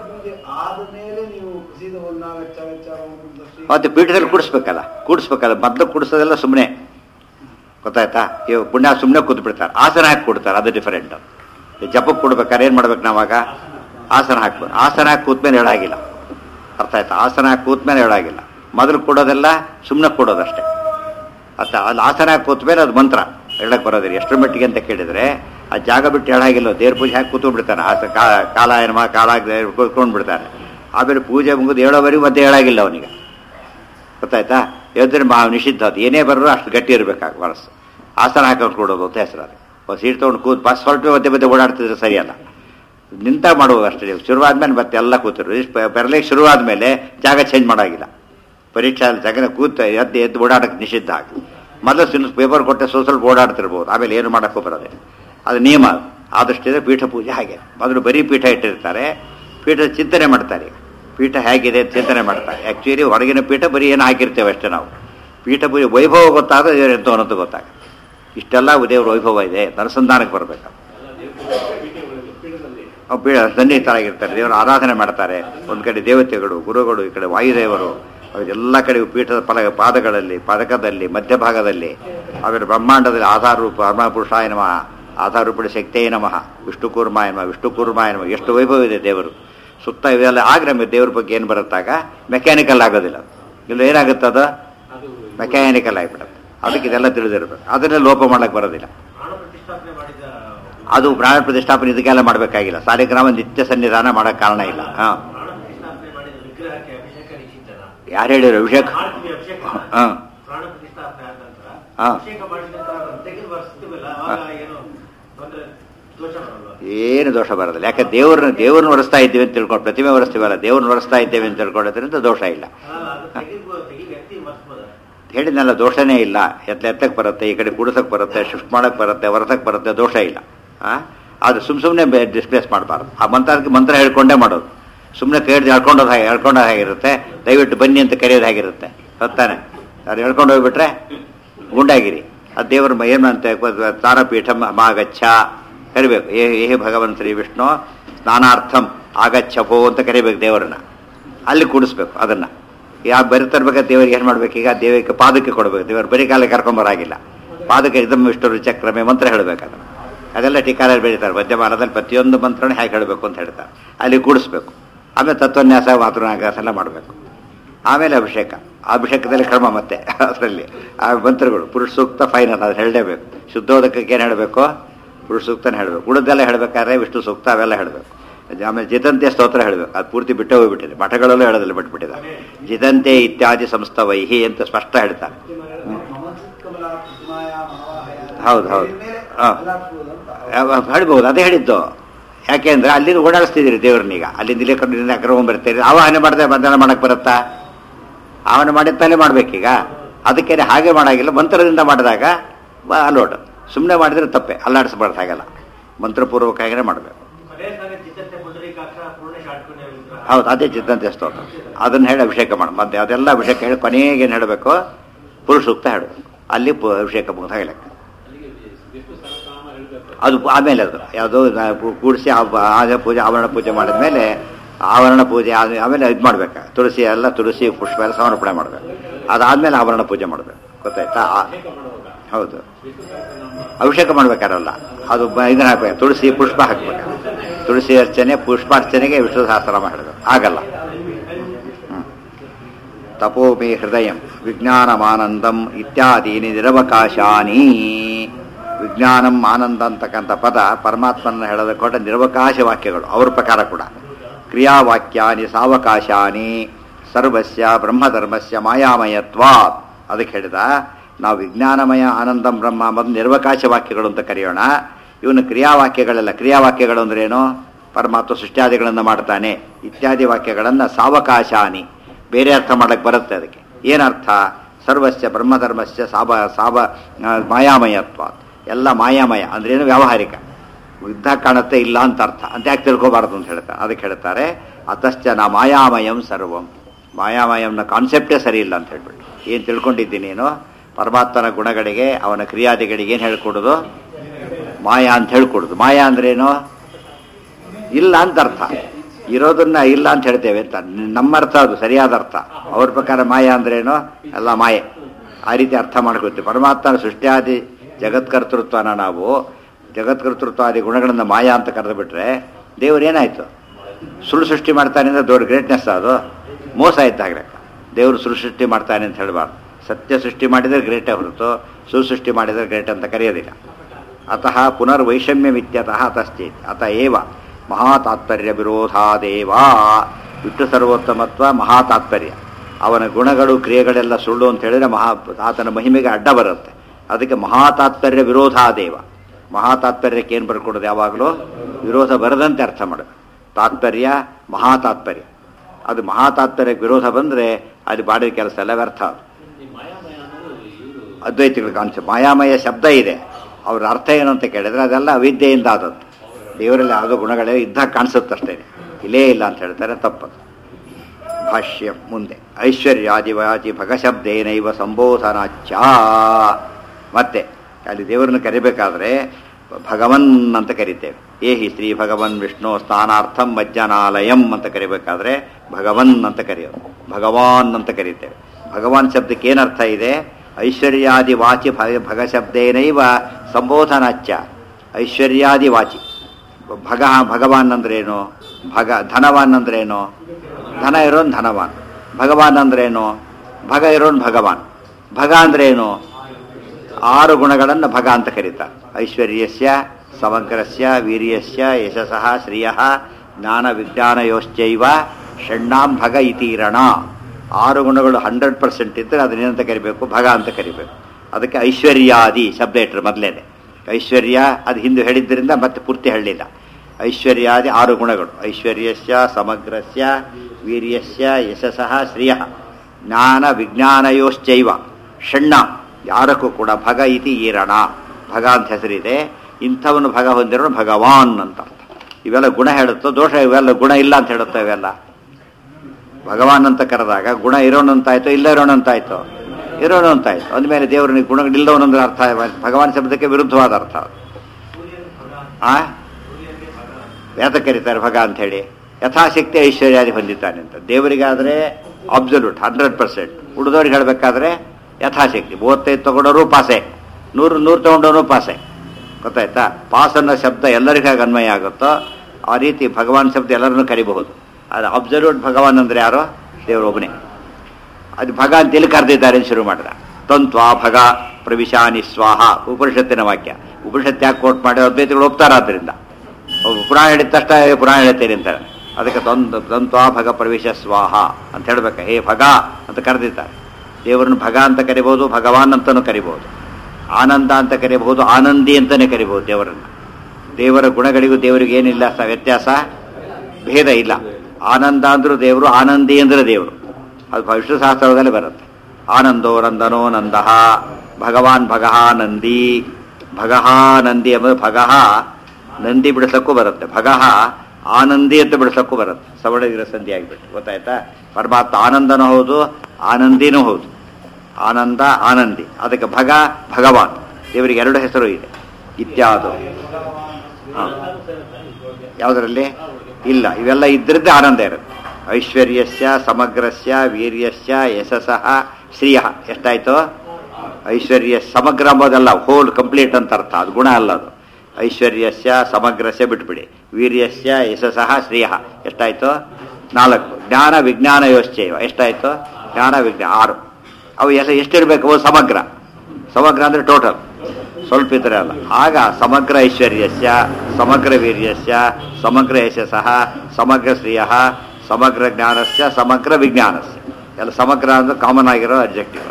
ಮತ್ತೆ ಪೀಠದಲ್ಲಿ ಕೂಡಿಸ್ಬೇಕಲ್ಲ. ಮೊದಲು ಕೂಡಿಸೋದೆಲ್ಲ ಸುಮ್ಮನೆ, ಗೊತ್ತಾಯ್ತಾ? ಇವಾಗ ಪುಣ್ಯ ಸುಮ್ಮನೆ ಕೂತ್ ಬಿಡ್ತಾರೆ, ಆಸನ ಹಾಕಿ ಕೊಡ್ತಾರೆ, ಅದು ಡಿಫರೆಂಟ್. ಜಪಕ್ಕೆ ಕೊಡ್ಬೇಕಾದ್ರೆ ಏನು ಮಾಡ್ಬೇಕು ನಾವಾಗ? ಆಸನ ಹಾಕ್ಬೇಕು. ಆಸನ ಹಾಕಿ ಕೂತ್ಮೇಲೆ ಹೇಳಾಗಿಲ್ಲ. ಅರ್ಥ ಆಯ್ತಾ? ಆಸನ ಹಾಕಿ ಕೂತ್ಮೇಲೆ ಹೇಳಾಗಿಲ್ಲ. ಮೊದಲು ಕೊಡೋದೆಲ್ಲ ಸುಮ್ಮನೆ ಕೊಡೋದಷ್ಟೇ. ಅಲ್ಲಿ ಆಸನ ಹಾಕಿ ಕೂತ್ಮೇಲೆ ಅದು ಮಂತ್ರ ಹೇಳಕ್ಕೆ ಬರೋದಿಲ್ಲ. ಎಷ್ಟರ ಮಟ್ಟಿಗೆ ಅಂತ ಕೇಳಿದರೆ ಆ ಜಾಗ ಬಿಟ್ಟು ಹೇಳಾಗಿಲ್ಲ. ದೇವ್ರ ಪೂಜೆ ಹಾಕಿ ಕೂತ್ಬಿಡ್ತಾನೆ. ಕಾಲಾಯನಮ ಕಾಲಾಗ ಕೂತ್ಕೊಂಡು ಬಿಡ್ತಾನೆ. ಆಮೇಲೆ ಪೂಜೆ ಮುಗಿದು ಹೇಳೋವರೆಗೂ ಮತ್ತೆ ಹೇಳಾಗಿಲ್ಲ ಅವನಿಗೆ. ಗೊತ್ತಾಯ್ತಾ? ಎದ್ರೆ ನಿಷಿದ್ಧ. ಅದು ಏನೇ ಬರೋರು ಅಷ್ಟು ಗಟ್ಟಿ ಇರಬೇಕಾಗ ಮನಸ್ಸು. ಆಸನ ಹಾಕೊಂಡು ಕೊಡೋದು ಅಂತ ಹೆಸರು. ಅದು ಒಂದು ಸೀಟ್ ತೊಗೊಂಡು ಕೂತ್ ಬಸ್ ಹೊರಟು ಮತ್ತೆ ಓಡಾಡ್ತಿದ್ರೆ ಸರಿಯಲ್ಲ. ನಿಂತ ಮಾಡುವಾಗ ಅಷ್ಟೇ. ನೀವು ಶುರುವಾದ್ಮೇಲೆ ಮತ್ತೆ ಎಲ್ಲ ಕೂತಿರು. ಬರಲಿಕ್ಕೆ ಶುರುವಾದ್ಮೇಲೆ ಜಾಗ ಚೇಂಜ್ ಮಾಡೋಂಗಿಲ್ಲ. ಪರೀಕ್ಷೆ ಜಾಗನ ಕೂತು ಎದ್ದು ಓಡಾಡೋಕ್ಕೆ ನಿಷಿದ್ಧ ಆಗಿ. ಮೊದಲು ಪೇಪರ್ ಕೊಟ್ಟೆ ಸ್ವಲ್ಪ ಓಡಾಡ್ತಿರ್ಬೋದು, ಆಮೇಲೆ ಏನು ಮಾಡೋಕ್ಕೂ ಬರೋದೆ. ಅದು ನಿಯಮ. ಆದಷ್ಟಿದೆ ಪೀಠ ಪೂಜೆ ಹಾಗೆ. ಮೊದಲು ಬರೀ ಪೀಠ ಇಟ್ಟಿರ್ತಾರೆ, ಪೀಠ ಚಿಂತನೆ ಮಾಡ್ತಾರೆ. ಪೀಠ ಹೇಗಿದೆ ಚಿಂತನೆ ಮಾಡ್ತಾರೆ. ಆ್ಯಕ್ಚುಲಿ ಹೊರಗಿನ ಪೀಠ ಬರೀ ಏನು ಹಾಕಿರ್ತೇವೆ ಅಷ್ಟೇ. ನಾವು ಪೀಠ ಪೂಜೆ ವೈಭವ ಗೊತ್ತಾಗ ಎಂತ ಅನ್ನೋದು ಗೊತ್ತಾಗ. ಇಷ್ಟೆಲ್ಲ ದೇವ್ರ ವೈಭವ ಇದೆ, ಅನುಸಂಧಾನಕ್ಕೆ ಬರಬೇಕು. ಸನ್ನಿಹಿತರಾಗಿರ್ತಾರೆ, ದೇವರ ಆರಾಧನೆ ಮಾಡ್ತಾರೆ. ಒಂದು ಕಡೆ ದೇವತೆಗಳು, ಗುರುಗಳು, ಈ ಕಡೆ ವಾಯುದೇವರು, ಎಲ್ಲ ಕಡೆ ಪೀಠದ ಪಾದಗಳಲ್ಲಿ, ಪದಕದಲ್ಲಿ, ಮಧ್ಯಭಾಗದಲ್ಲಿ, ಅವರ ಬ್ರಹ್ಮಾಂಡದಲ್ಲಿ ಆಧಾರ ರೂಪ ಪರಮಪುರುಷಾಯ ನಮಃ, ಆಧಾರ ರೂಪದ ಶಕ್ತಿಯೇ ನಮಃ, ವಿಷ್ಣುಕೂರ್ಮಾಯ ನಮಃ, ವಿಷ್ಣುಕೂರ್ಮಾಯ ನಮಃ. ಎಷ್ಟು ವೈಭವ ಇದೆ ದೇವರು ಸುತ್ತ. ಇವೆಲ್ಲ ಆಗ ನಮಗೆ ದೇವ್ರ ಬಗ್ಗೆ ಏನು ಬರುತ್ತಾಗ ಮೆಕ್ಯಾನಿಕಲ್ ಆಗೋದಿಲ್ಲ. ಇಲ್ಲ ಏನಾಗುತ್ತದ ಮೆಕ್ಯಾನಿಕಲ್ ಆಗಿಬಿಡುತ್ತೆ. ಅದಕ್ಕೆ ಇದೆಲ್ಲ ತಿಳಿದಿರ್ಬೇಕು. ಅದನ್ನೇ ಲೋಪ ಮಾಡಕ್ಕೆ ಬರೋದಿಲ್ಲ. ಅದು ಪ್ರಾಣ ಪ್ರತಿಷ್ಠಾಪನೆ ಇದಕ್ಕೆಲ್ಲ ಮಾಡಬೇಕಾಗಿಲ್ಲ. ಸಾಲಿಗ್ರಾಮ ನಿತ್ಯ ಸನ್ನಿಧಾನ ಮಾಡೋಕ್ಕೆ ಕಾರಣ ಇಲ್ಲ. ಹಾಂ, ಯಾರು ಹೇಳಿದ್ರು ಅಭಿಷೇಕ? ಹಾಂ ಹಾಂ, ಏನು ದೋಷ ಬರೋದಿಲ್ಲ. ಯಾಕೆ ದೇವ್ರನ್ನ ಒರೆಸ್ತಾ ಇದ್ದೀವಿ ಅಂತ ತಿಳ್ಕೊಂಡು, ಪ್ರತಿಮೆ ಒರೆಸ್ತೀವಲ್ಲ, ದೇವ್ರನ್ನ ಒರೆಸ್ತಾ ಇದ್ದೇವೆ ಅಂತ ತಿಳ್ಕೊಳ್ಳೋದ್ರಿಂದ ದೋಷ ಇಲ್ಲ. ಹೇಳಿದ್ನಲ್ಲ, ದೋಷನೇ ಇಲ್ಲ. ಎತ್ತಕ್ಕೆ ಬರುತ್ತೆ, ಈ ಕಡೆ ಕುಡಿಸಕ್ಕೆ ಬರುತ್ತೆ, ಶಿಫ್ಟ್ ಮಾಡಕ್ಕೆ ಬರುತ್ತೆ, ಒರೆಸಕ್ಕೆ ಬರುತ್ತೆ, ದೋಷ ಇಲ್ಲ. ಅದು ಸುಮ್ಮನೆ ಡಿಸ್ಪ್ಲೇಸ್ ಮಾಡಬಾರ್ದು. ಆ ಮಂತ್ರ ಹೇಳ್ಕೊಂಡೇ ಮಾಡೋದು. ಸುಮ್ಮನೆ ಕೇಳಿದ್ರೆ ಹೇಳ್ಕೊಂಡೋದು ಹೇಗಿರುತ್ತೆ, ದಯವಿಟ್ಟು ಬನ್ನಿ ಅಂತ ಕರೆಯೋದು ಹೇಗಿರುತ್ತೆ ಗೊತ್ತಾನೆ. ಅದು ಹೇಳ್ಕೊಂಡು ಹೋಗ್ಬಿಟ್ರೆ ಗುಂಡಾಗಿರಿ. ಅದು ದೇವ್ರ ಏನಂತೆ ತಾರಪೀಠ ಮಾಗಚ್ಚ ಕರಿಬೇಕು. ಏ ಭಗವನ್ ಶ್ರೀ ವಿಷ್ಣು ಸ್ನಾನಾರ್ಥಂ ಆಗಚ್ಚಪೋ ಅಂತ ಕರಿಬೇಕು ದೇವರನ್ನ. ಅಲ್ಲಿ ಕೂಡಿಸ್ಬೇಕು. ಅದನ್ನು ಯಾವ ಬರಿತರ್ಬೇಕಾದ್ರೆ ದೇವರಿಗೆ ಏನು ಮಾಡ್ಬೇಕು? ಈಗ ದೇವಕ್ಕೆ ಪಾದಕ್ಕೆ ಕೊಡಬೇಕು. ದೇವರು ಬರೀ ಕಾಲಕ್ಕೆ ಕರ್ಕೊಂಬರಾಗಿಲ್ಲ. ಪಾದಕ್ಕೆ ಇದಮ್ಮ ವಿಷ್ಣು ಚಕ್ರಮೆ ಮಂತ್ರ ಹೇಳಬೇಕಾದ್ರೆ ಅದೆಲ್ಲ ಟೀಕಾರಲ್ಲಿ ಬೆಳೀತಾರೆ. ಮಧ್ಯಮಾನದಲ್ಲಿ ಪ್ರತಿಯೊಂದು ಮಂತ್ರನೇ ಹೇಗೆ ಹೇಳಬೇಕು ಅಂತ ಹೇಳ್ತಾರೆ. ಅಲ್ಲಿ ಕೂಡಿಸ್ಬೇಕು. ಆಮೇಲೆ ತತ್ವನ್ಯಾಸ, ಮಾತೃನಾಗಾಸ ಎಲ್ಲ ಮಾಡಬೇಕು. ಆಮೇಲೆ ಅಭಿಷೇಕದಲ್ಲಿ ಕ್ರಮ. ಮತ್ತೆ ಅದರಲ್ಲಿ ಆ ಮಂತ್ರಗಳು ಪುರುಷ ಸೂಕ್ತ ಫೈನಲ್, ಅದು ಹೇಳಲೇಬೇಕು. ಶುದ್ಧೋದಕಕ್ಕೆ ಏನು ಹೇಳಬೇಕು? ಪುರುಷ ಸೂಕ್ತನೇ ಹೇಳಬೇಕು. ಉಳಿದೆಲ್ಲ ಹೇಳಬೇಕಾದ್ರೆ ವಿಷ್ಣು ಸೂಕ್ತ ಅವೆಲ್ಲ ಹೇಳಬೇಕು. ಆಮೇಲೆ ಜಿತಂತೆ ಸ್ತೋತ್ರ ಹೇಳಬೇಕು. ಅದು ಪೂರ್ತಿ ಬಿಟ್ಟೇ ಹೋಗ್ಬಿಟ್ಟಿದೆ. ಮಠಗಳಲ್ಲೂ ಹೇಳೋದಿಲ್ಲ, ಬಿಟ್ಬಿಟ್ಟಿದ್ದಾರೆ. ಜಿತಂತೆ ಇತ್ಯಾದಿ ಸಂಸ್ಥವೈಹಿ ಅಂತ ಸ್ಪಷ್ಟ ಹೇಳ್ತಾರೆ. ಹೌದು ಹೌದು, ಹೇಳ್ಬೋದು. ಅದೇ ಹೇಳಿದ್ದು. ಯಾಕೆಂದ್ರೆ ಅಲ್ಲಿಂದ ಓಡಾಡಿಸ್ತಿದ್ದೀರಿ ದೇವ್ರನ್ನೀಗ. ಅಲ್ಲಿಂದ ಇಲ್ಲಿ ಕರ್ಕೊಂಡ್ಬರ್ತೀರಿ. ಆವಾಹನೆ ಮಾಡದೆ ಬಂಧನ ಮಾಡಕ್ಕೆ ಬರುತ್ತಾ? ಆವಾಹನೆ ಮಾಡಿದ್ದಾನೆ ಮಾಡ್ಬೇಕೀಗ. ಅದಕ್ಕೆ ಹಾಗೆ ಮಾಡಾಗಿಲ್ಲ. ಮಂತ್ರದಿಂದ ಮಾಡಿದಾಗ ಅಲೋಡ್. ಸುಮ್ಮನೆ ಮಾಡಿದ್ರೆ ತಪ್ಪೆ, ಅಲ್ಲಾಡಿಸ್ಬಾರ್ದು. ಹಾಗೆಲ್ಲ ಮಂತ್ರಪೂರ್ವಕವಾಗಿಯೇ ಮಾಡಬೇಕು. ಹೌದು, ಅದೇ ಚಿತ್ತಂತೆ ಸ್ತೋತ್ರ. ಅದನ್ನ ಹೇಳಿ ಅಭಿಷೇಕ ಮಾಡಿ. ಮತ್ತೆ ಅದೆಲ್ಲ ಅಭಿಷೇಕ ಹೇಳಿ ಕೊನೆಗೆ ಏನು ಹೇಳಬೇಕು? ಪುರುಷ ಸೂಕ್ತ ಹೇಳಬೇಕು. ಅಲ್ಲಿ ಅಭಿಷೇಕ ಮುಗಿದ ಹೇಳಕ್ಕೆ ಅದು ಆಮೇಲೆ ಅದು ಯಾವುದೋ ಕೂಡಿಸಿ ಪೂಜೆ, ಆವರಣ ಪೂಜೆ ಮಾಡಿದ್ಮೇಲೆ, ಆವರಣ ಪೂಜೆ ಆಮೇಲೆ ಇದು ಮಾಡ್ಬೇಕು. ತುಳಸಿ ಪುಷ್ಪ ಎಲ್ಲ ಸಮರ್ಪಣೆ ಮಾಡಬೇಕು. ಅದಾದ್ಮೇಲೆ ಆವರಣ ಪೂಜೆ ಮಾಡಬೇಕು. ಗೊತ್ತಾಯ್ತಾ? ಹೌದು, ಅಭಿಷೇಕ ಮಾಡ್ಬೇಕಾರಲ್ಲ, ಅದು ಇದನ್ನ ಹಾಕ್ಬೇಕು. ತುಳಸಿ ಪುಷ್ಪ ಹಾಕ್ಬೇಕು. ತುಳಸಿ ಅರ್ಚನೆ, ಪುಷ್ಪಾರ್ಚನೆಗೆ ವಿಷ್ಣು ಸಹಸ್ರನಾಮ ಹೇಳಬೇಕು. ಆಗಲ್ಲ. ತಪೋಮೇ ಹೃದಯ ವಿಜ್ಞಾನಮಾನಂದಂ ಇತ್ಯಾದೀನಿ ನಿರವಕಾಶಾನಿ. ವಿಜ್ಞಾನಂ ಆನಂದ ಅಂತಕ್ಕಂಥ ಪದ ಪರಮಾತ್ಮನ ಹೇಳೋದ ಕೊಟ್ಟ ನಿರವಕಾಶ ವಾಕ್ಯಗಳು. ಅವ್ರ ಪ್ರಕಾರ ಕೂಡ ಕ್ರಿಯಾವಾಕ್ಯಾನಿ ಸಾವಕಾಶಾನಿ ಸರ್ವಸ್ಯ ಬ್ರಹ್ಮಧರ್ಮಸ್ಯ ಮಾಯಾಮಯತ್ವಾತ್. ಅದಕ್ಕೆ ಹೇಳಿದ ನಾವು ವಿಜ್ಞಾನಮಯ ಆನಂದಂ ಬ್ರಹ್ಮ ಮತ್ತು ನಿರವಕಾಶ ವಾಕ್ಯಗಳು ಅಂತ ಕರೆಯೋಣ. ಇವನು ಕ್ರಿಯಾವಾಕ್ಯಗಳೆಲ್ಲ. ಕ್ರಿಯಾವಾಕ್ಯಗಳು ಅಂದ್ರೇನು? ಪರಮಾತ್ಮ ಸೃಷ್ಟ್ಯಾದಿಗಳನ್ನು ಮಾಡ್ತಾನೆ ಇತ್ಯಾದಿ ವಾಕ್ಯಗಳನ್ನು ಸಾವಕಾಶಾನಿ, ಬೇರೆ ಅರ್ಥ ಮಾಡಕ್ಕೆ ಬರುತ್ತೆ. ಅದಕ್ಕೆ ಏನರ್ಥ? ಸರ್ವಸ್ಯ ಬ್ರಹ್ಮಧರ್ಮಸ್ಯ ಮಾಯಾಮಯತ್ವ. ಎಲ್ಲ ಮಾಯಾಮಯ ಅಂದ್ರೇನು? ವ್ಯಾವಹಾರಿಕ. ಯುದ್ಧ ಕಾಣುತ್ತೆ ಇಲ್ಲ ಅಂತ ಅರ್ಥ. ಅಂತ ಯಾಕೆ ತಿಳ್ಕೋಬಾರದು ಅಂತ ಹೇಳ್ತಾರೆ. ಅದಕ್ಕೆ ಹೇಳ್ತಾರೆ ಅತಶ್ಚ ನಾ ಮಾಯಾಮಯಂ ಸರ್ವಂ. ಮಾಯಾಮಯಂನ ಕಾನ್ಸೆಪ್ಟೇ ಸರಿ ಇಲ್ಲ ಅಂತ ಹೇಳ್ಬಿಟ್ಟು. ಏನು ತಿಳ್ಕೊಂಡಿದ್ದೀನಿ ನೀನು? ಪರಮಾತ್ಮನ ಗುಣಗಳಿಗೆ, ಅವನ ಕ್ರಿಯಾದಿಗಳಿಗೆ ಏನು ಹೇಳ್ಕೊಡೋದು? ಮಾಯಾ ಅಂತ ಹೇಳ್ಕೊಡೋದು. ಮಾಯಾ ಅಂದ್ರೇನು? ಇಲ್ಲ ಅಂತ ಅರ್ಥ. ಇರೋದನ್ನ ಇಲ್ಲ ಅಂತ ಹೇಳ್ತೇವೆ ಅಂತ ನಮ್ಮ ಅರ್ಥ. ಅದು ಸರಿಯಾದ ಅರ್ಥ. ಅವ್ರ ಪ್ರಕಾರ ಮಾಯಾ ಅಂದ್ರೇನು? ಎಲ್ಲ ಮಾಯೆ. ಆ ರೀತಿ ಅರ್ಥ ಮಾಡ್ಕೊಳ್ತೀವಿ. ಪರಮಾತ್ಮನ ಸೃಷ್ಟಿಯಾದಿ ಜಗತ್ಕರ್ತೃತ್ವನ ನಾವು ಜಗತ್ಕರ್ತೃತ್ವಾದಿ ಗುಣಗಳನ್ನು ಮಾಯಾ ಅಂತ ಕರೆದು ಬಿಟ್ರೆ ದೇವ್ರೇನಾಯ್ತು? ಸುಳ್ಳು ಸೃಷ್ಟಿ ಮಾಡ್ತಾನೆ ಅಂದ್ರೆ ದೊಡ್ಡ ಗ್ರೇಟ್ನೆಸ್. ಅದು ಮೋಸ ಇದ್ದಾಗ್ರೆ. ದೇವರು ಸುಳ್ಳು ಸೃಷ್ಟಿ ಮಾಡ್ತಾನೆ ಅಂತ ಹೇಳಬಾರ್ದು. ಸತ್ಯ ಸೃಷ್ಟಿ ಮಾಡಿದರೆ ಗ್ರೇಟೇ ಹೊರತು ಸುಳ್ಳು ಸೃಷ್ಟಿ ಮಾಡಿದರೆ ಗ್ರೇಟ್ ಅಂತ ಕರೆಯೋದಿಲ್ಲ. ಅತಃ ಪುನರ್ವೈಷಮ್ಯಮಿತ್ಯತಃ ಅತಶ್ಚೇತ್ ಅತ ಏವ ಮಹಾತಾತ್ಪರ್ಯ ವಿರೋಧಾದೇವ. ವಿಷ್ಣು ಸರ್ವೋತ್ತಮತ್ವ ಮಹಾತಾತ್ಪರ್ಯ. ಅವನ ಗುಣಗಳು ಕ್ರಿಯೆಗಳೆಲ್ಲ ಸುಳ್ಳು ಅಂತ ಹೇಳಿದ್ರೆ ಆತನ ಮಹಿಮೆಗೆ ಅಡ್ಡ ಬರುತ್ತೆ. ಅದಕ್ಕೆ ಮಹಾತಾತ್ಪರ್ಯ ವಿರೋಧಾದೇವ. ಮಹಾತಾತ್ಪರ್ಯಕ್ಕೆ ಏನು ಬರ್ಕೊಡೋದು? ಯಾವಾಗಲೂ ವಿರೋಧ ಬರದಂತೆ ಅರ್ಥ ಮಾಡೋದು. ತಾತ್ಪರ್ಯ ಮಹಾತಾತ್ಪರ್ಯ. ಅದು ಮಹಾತಾತ್ಪರ್ಯಕ್ಕೆ ವಿರೋಧ ಬಂದರೆ ಅದು ಬಾಡಿದ ಕೆಲಸ ಎಲ್ಲ ವ್ಯರ್ಥ. ಅದ್ವೈತಿಗಳ ಕಾನ್ಸೆಪ್ಟ್. ಮಾಯಾಮಯ ಶಬ್ದ ಇದೆ, ಅವ್ರ ಅರ್ಥ ಏನು ಅಂತ ಕೇಳಿದ್ರೆ ಅದೆಲ್ಲ ಅವಿದ್ಯೆಯಿಂದ ಆದದ್ದು. ದೇವರಲ್ಲಿ ಯಾವುದೋ ಗುಣಗಳೇ ಇದ್ದಾಗ ಕಾಣಿಸುತ್ತಷ್ಟೇ, ಇಲ್ಲೇ ಇಲ್ಲ ಅಂತ ಹೇಳ್ತಾರೆ. ತಪ್ಪದು. ಭಾಷ್ಯ ಮುಂದೆ ಐಶ್ವರ್ಯಾದಿವಾದಿ ಭಗಶಬ್ದೇನೈವ ಸಂಬೋಧನಾಚ. ಮತ್ತೆ ಅಲ್ಲಿ ದೇವರನ್ನು ಕರಿಬೇಕಾದ್ರೆ ಭಗವನ್ ಅಂತ ಕರಿತೇವೆ. ಏಹಿ ಶ್ರೀ ಭಗವನ್ ವಿಷ್ಣು ಸ್ಥಾನಾರ್ಥಂ ಮಜ್ಜನಾಲಯಂ ಅಂತ ಕರಿಬೇಕಾದ್ರೆ ಭಗವನ್ ಅಂತ ಕರೆಯೋದು, ಭಗವಾನ್ ಅಂತ ಕರೀತೇವೆ. ಭಗವಾನ್ ಶಬ್ದಕ್ಕೆ ಏನರ್ಥ ಇದೆ? ಐಶ್ವರ್ಯಾದಿ ವಾಚಿ ಭಗ ಶಬ್ದೇನೈವ ಸಂಬೋಧನಾಚ್ಯ. ಐಶ್ವರ್ಯಾದಿ ವಾಚಿ ಭಗವಾನ್ ಅಂದ್ರೇನು? ಧನವಾನ್ ಅಂದ್ರೇನು? ಧನ ಇರೋನ್ ಧನವಾನ್. ಭಗವಾನ್ ಅಂದ್ರೇನು? ಭಗ ಇರೋನ್ ಭಗವಾನ್. ಭಗ ಅಂದ್ರೇನು? 6 ಗುಣಗಳನ್ನು ಭಗ ಅಂತ ಕರೀತಾರೆ. ಐಶ್ವರ್ಯಸ್ಯ ಸಮಗ್ರಸ್ಯ ವೀರ್ಯಸ್ಯ ಯಶಸಃ ಶ್ರಿಯಃ ಜ್ಞಾನ ವಿಜ್ಞಾನಯೋಶ್ಚೈವ ಷಣ್ಣಾಂ ಭಗ ಇತೀರಣ. 6 ಗುಣಗಳು 100% ಇದ್ದರೆ ಅದನ್ನೇನಂತ ಕರಿಬೇಕು? ಭಗ ಅಂತ ಕರಿಬೇಕು. ಅದಕ್ಕೆ ಐಶ್ವರ್ಯಾದಿ ಶಬ್ದ ಇಟ್ಟರು ಮೊದಲೇನೆ. ಐಶ್ವರ್ಯ ಅದು ಹಿಂದೆ ಹೇಳಿದ್ದರಿಂದ ಮತ್ತೆ ಪೂರ್ತಿ ಹೇಳಲಿಲ್ಲ. ಐಶ್ವರ್ಯಾದಿ 6 ಗುಣಗಳು. ಐಶ್ವರ್ಯಸ್ಯ ಸಮಗ್ರಸ್ಯ ವೀರ್ಯಸ್ಯ ಯಶಸಃ ಶ್ರಿಯಃ ಜ್ಞಾನ ವಿಜ್ಞಾನಯೋಶ್ಚೈವ ಷಣ್ಣಾಂ. ಯಾರಕ್ಕೂ ಕೂಡ ಭಗ ಇತಿ ಈರಣ, ಭಗ ಅಂತ ಹೆಸರಿದೆ. ಇಂಥವನು ಭಗ ಹೊಂದಿರೋನು ಭಗವಾನ್ ಅಂತ ಅರ್ಥ. ಇವೆಲ್ಲ ಗುಣ ಹೇಳುತ್ತೋ ದೋಷ? ಇವೆಲ್ಲ ಗುಣ ಇಲ್ಲ ಅಂತ ಹೇಳುತ್ತೋ ಇವೆಲ್ಲ. ಭಗವಾನ್ ಅಂತ ಕರೆದಾಗ ಗುಣ ಇರೋನು ಅಂತಾಯ್ತು, ಇಲ್ಲ ಇರೋನು ಅಂತಾಯ್ತು? ಇರೋನು ಅಂತಾಯ್ತು. ಅಂದಮೇಲೆ ದೇವರನಿಗೆ ಗುಣಗಳಿಲ್ಲವನಂದ್ರೆ ಅರ್ಥ ಭಗವಾನ್ ಶಬ್ದಕ್ಕೆ ವಿರುದ್ಧವಾದ ಅರ್ಥ. ಯಾತ ಕರೀತಾರೆ ಭಗ ಅಂತ ಹೇಳಿ? ಯಥಾಶಕ್ತಿ ಐಶ್ವರ್ಯಾದಿ ಹೊಂದಿದ್ದಾನೆ ಅಂತ. ದೇವರಿಗಾದ್ರೆ ಅಬ್ಸಲ್ಯೂಟ್ 100%. ಉಳಿದವ್ರಿಗೆ ಹೇಳಬೇಕಾದ್ರೆ ಯಥಾಶಕ್ತಿ. 35 ತಗೊಂಡವರು ಪಾಸೆ, 100 ತಗೊಂಡವರು ಪಾಸೆ. ಗೊತ್ತಾಯ್ತಾ? ಪಾಸ್ ಅನ್ನೋ ಶಬ್ದ ಎಲ್ಲರಿಗಾಗಿ ಅನ್ವಯ ಆಗುತ್ತೋ ಆ ರೀತಿ ಭಗವಾನ್ ಶಬ್ದ ಎಲ್ಲರನ್ನೂ ಕರಿಬಹುದು. ಆದರೆ ಅಬ್ಸಲ್ಯೂಟ್ ಭಗವಾನ್ ಅಂದರೆ ಯಾರೋ? ದೇವರೊಬ್ಬನೇ. ಅದು ಭಗ ಅಂತ ಎಲ್ಲಿ ಕರೆದಿದ್ದಾರೆ ಶುರು ಮಾಡಿದ. ತಂತ್ವಾ ಭಗ ಪ್ರವಿಶಾನಿ ಸ್ವಾಹ ಉಪನಿಷತ್ತಿನ ವಾಕ್ಯ. ಉಪನಿಷತ್ತು ಯಾಕೆ ಕೋಟ್ ಮಾಡಿ ಅದ್ವೈತಗಳು ಒಪ್ತಾರಾದ್ರಿಂದ. ಪುರಾಣ ಹೇಳಿದ ತಕ್ಷಣ ಪುರಾಣ ಹೇಳ್ತೇನೆ ಅಂತಾರೆ. ಅದಕ್ಕೆ ತಂತ್ವಾ ಭಗ ಪ್ರವೇಶ ಸ್ವಾಹ ಅಂತ ಹೇಳ್ಬೇಕು. ಹೇ ಭಗ ಅಂತ ಕರೆದಿದ್ದಾರೆ. ದೇವರನ್ನು ಭಗ ಅಂತ ಕರಿಬಹುದು, ಭಗವಾನ್ ಅಂತಲೂ ಕರಿಬಹುದು. ಆನಂದ ಅಂತ ಕರಿಬಹುದು, ಆನಂದಿ ಅಂತಲೇ ಕರಿಬಹುದು ದೇವರನ್ನು. ದೇವರ ಗುಣಗಳಿಗೂ ದೇವರಿಗೆ ಏನಿಲ್ಲ ವ್ಯತ್ಯಾಸ, ಭೇದ ಇಲ್ಲ. ಆನಂದ ಅಂದ್ರೂ ದೇವರು, ಆನಂದಿ ಅಂದ್ರೆ ದೇವರು. ಅದು ವಿಷ್ಣು ಸಹಸ್ರದಲ್ಲಿ ಬರುತ್ತೆ. ಆನಂದೋ ನಂದನೋ ನಂದಃ ಭಗವಾನ್ ಭಗಃ ನಂದಿ. ಭಗಃ ನಂದಿ ಎಂಬುದು ಭಗಃ ನಂದಿ ಬಿಡಿಸಕ್ಕೂ ಬರುತ್ತೆ, ಭಗಃ ಆನಂದಿ ಅಂತ ಬಿಡಿಸಕ್ಕೂ ಬರುತ್ತೆ. ಸವರ್ಣ ಸಂಧಿ ಆಗಿಬಿಟ್ಟು. ಗೊತ್ತಾಯ್ತಾ? ಪರಮಾತ್ಮ ಆನಂದನೂ ಹೌದು, ಆನಂದಿನೂ ಹೌದು. ಆನಂದ ಆನಂದಿ. ಅದಕ್ಕೆ ಭಗ ಭಗವಾನ್. ದೇವರಿಗೆ 2 ಹೆಸರು ಇದೆ. ಇತ್ಯಾದು ಯಾವುದರಲ್ಲಿ ಇಲ್ಲ. ಇವೆಲ್ಲ ಇದ್ರದ್ದೇ ಆನಂದ ಇರುತ್ತೆ. ಐಶ್ವರ್ಯಸ್ಯ ಸಮಗ್ರಸ್ಯ ವೀರ್ಯಸ್ಯ ಯಶಸಃ ಶ್ರಿಯ. ಎಷ್ಟಾಯ್ತು? ಐಶ್ವರ್ಯ ಸಮಗ್ರ ಅಂಬೋದಲ್ಲ, ಹೋಲ್ ಕಂಪ್ಲೀಟ್ ಅಂತ ಅರ್ಥ. ಅದು ಗುಣ ಅಲ್ಲ. ಅದು ಐಶ್ವರ್ಯಸ್ಯ ಸಮಗ್ರಸ್ಯ ಬಿಟ್ಬಿಡಿ. ವೀರ್ಯಸ್ಯ ಯಶಸಃ ಶ್ರಿಯ ಎಷ್ಟಾಯ್ತು? 4. ಜ್ಞಾನ ವಿಜ್ಞಾನ ಯೋಶ್ಚೈವ ಎಷ್ಟಾಯ್ತು? ಜ್ಞಾನ ವಿಜ್ಞಾನ 6. ಅವು ಎಷ್ಟಿರಬೇಕು? ಸಮಗ್ರ. ಸಮಗ್ರ ಅಂದರೆ ಟೋಟಲ್, ಸ್ವಲ್ಪ ಇದ್ರೆ ಅಲ್ಲ. ಆಗ ಸಮಗ್ರ ಐಶ್ವರ್ಯಸ್ಯ ಸಮಗ್ರ ವೀರ್ಯಸ್ಯ ಸಮಗ್ರ ಯಶಸಃ ಸಮಗ್ರ ಶ್ರಿಯ ಸಮಗ್ರ ಜ್ಞಾನಸ್ಯ ಸಮಗ್ರ ವಿಜ್ಞಾನಸ್ಯ. ಎಲ್ಲ ಸಮಗ್ರ ಅಂದ್ರೆ ಕಾಮನ್ ಆಗಿರೋ ಅಬ್ಜೆಕ್ಟಿವ್.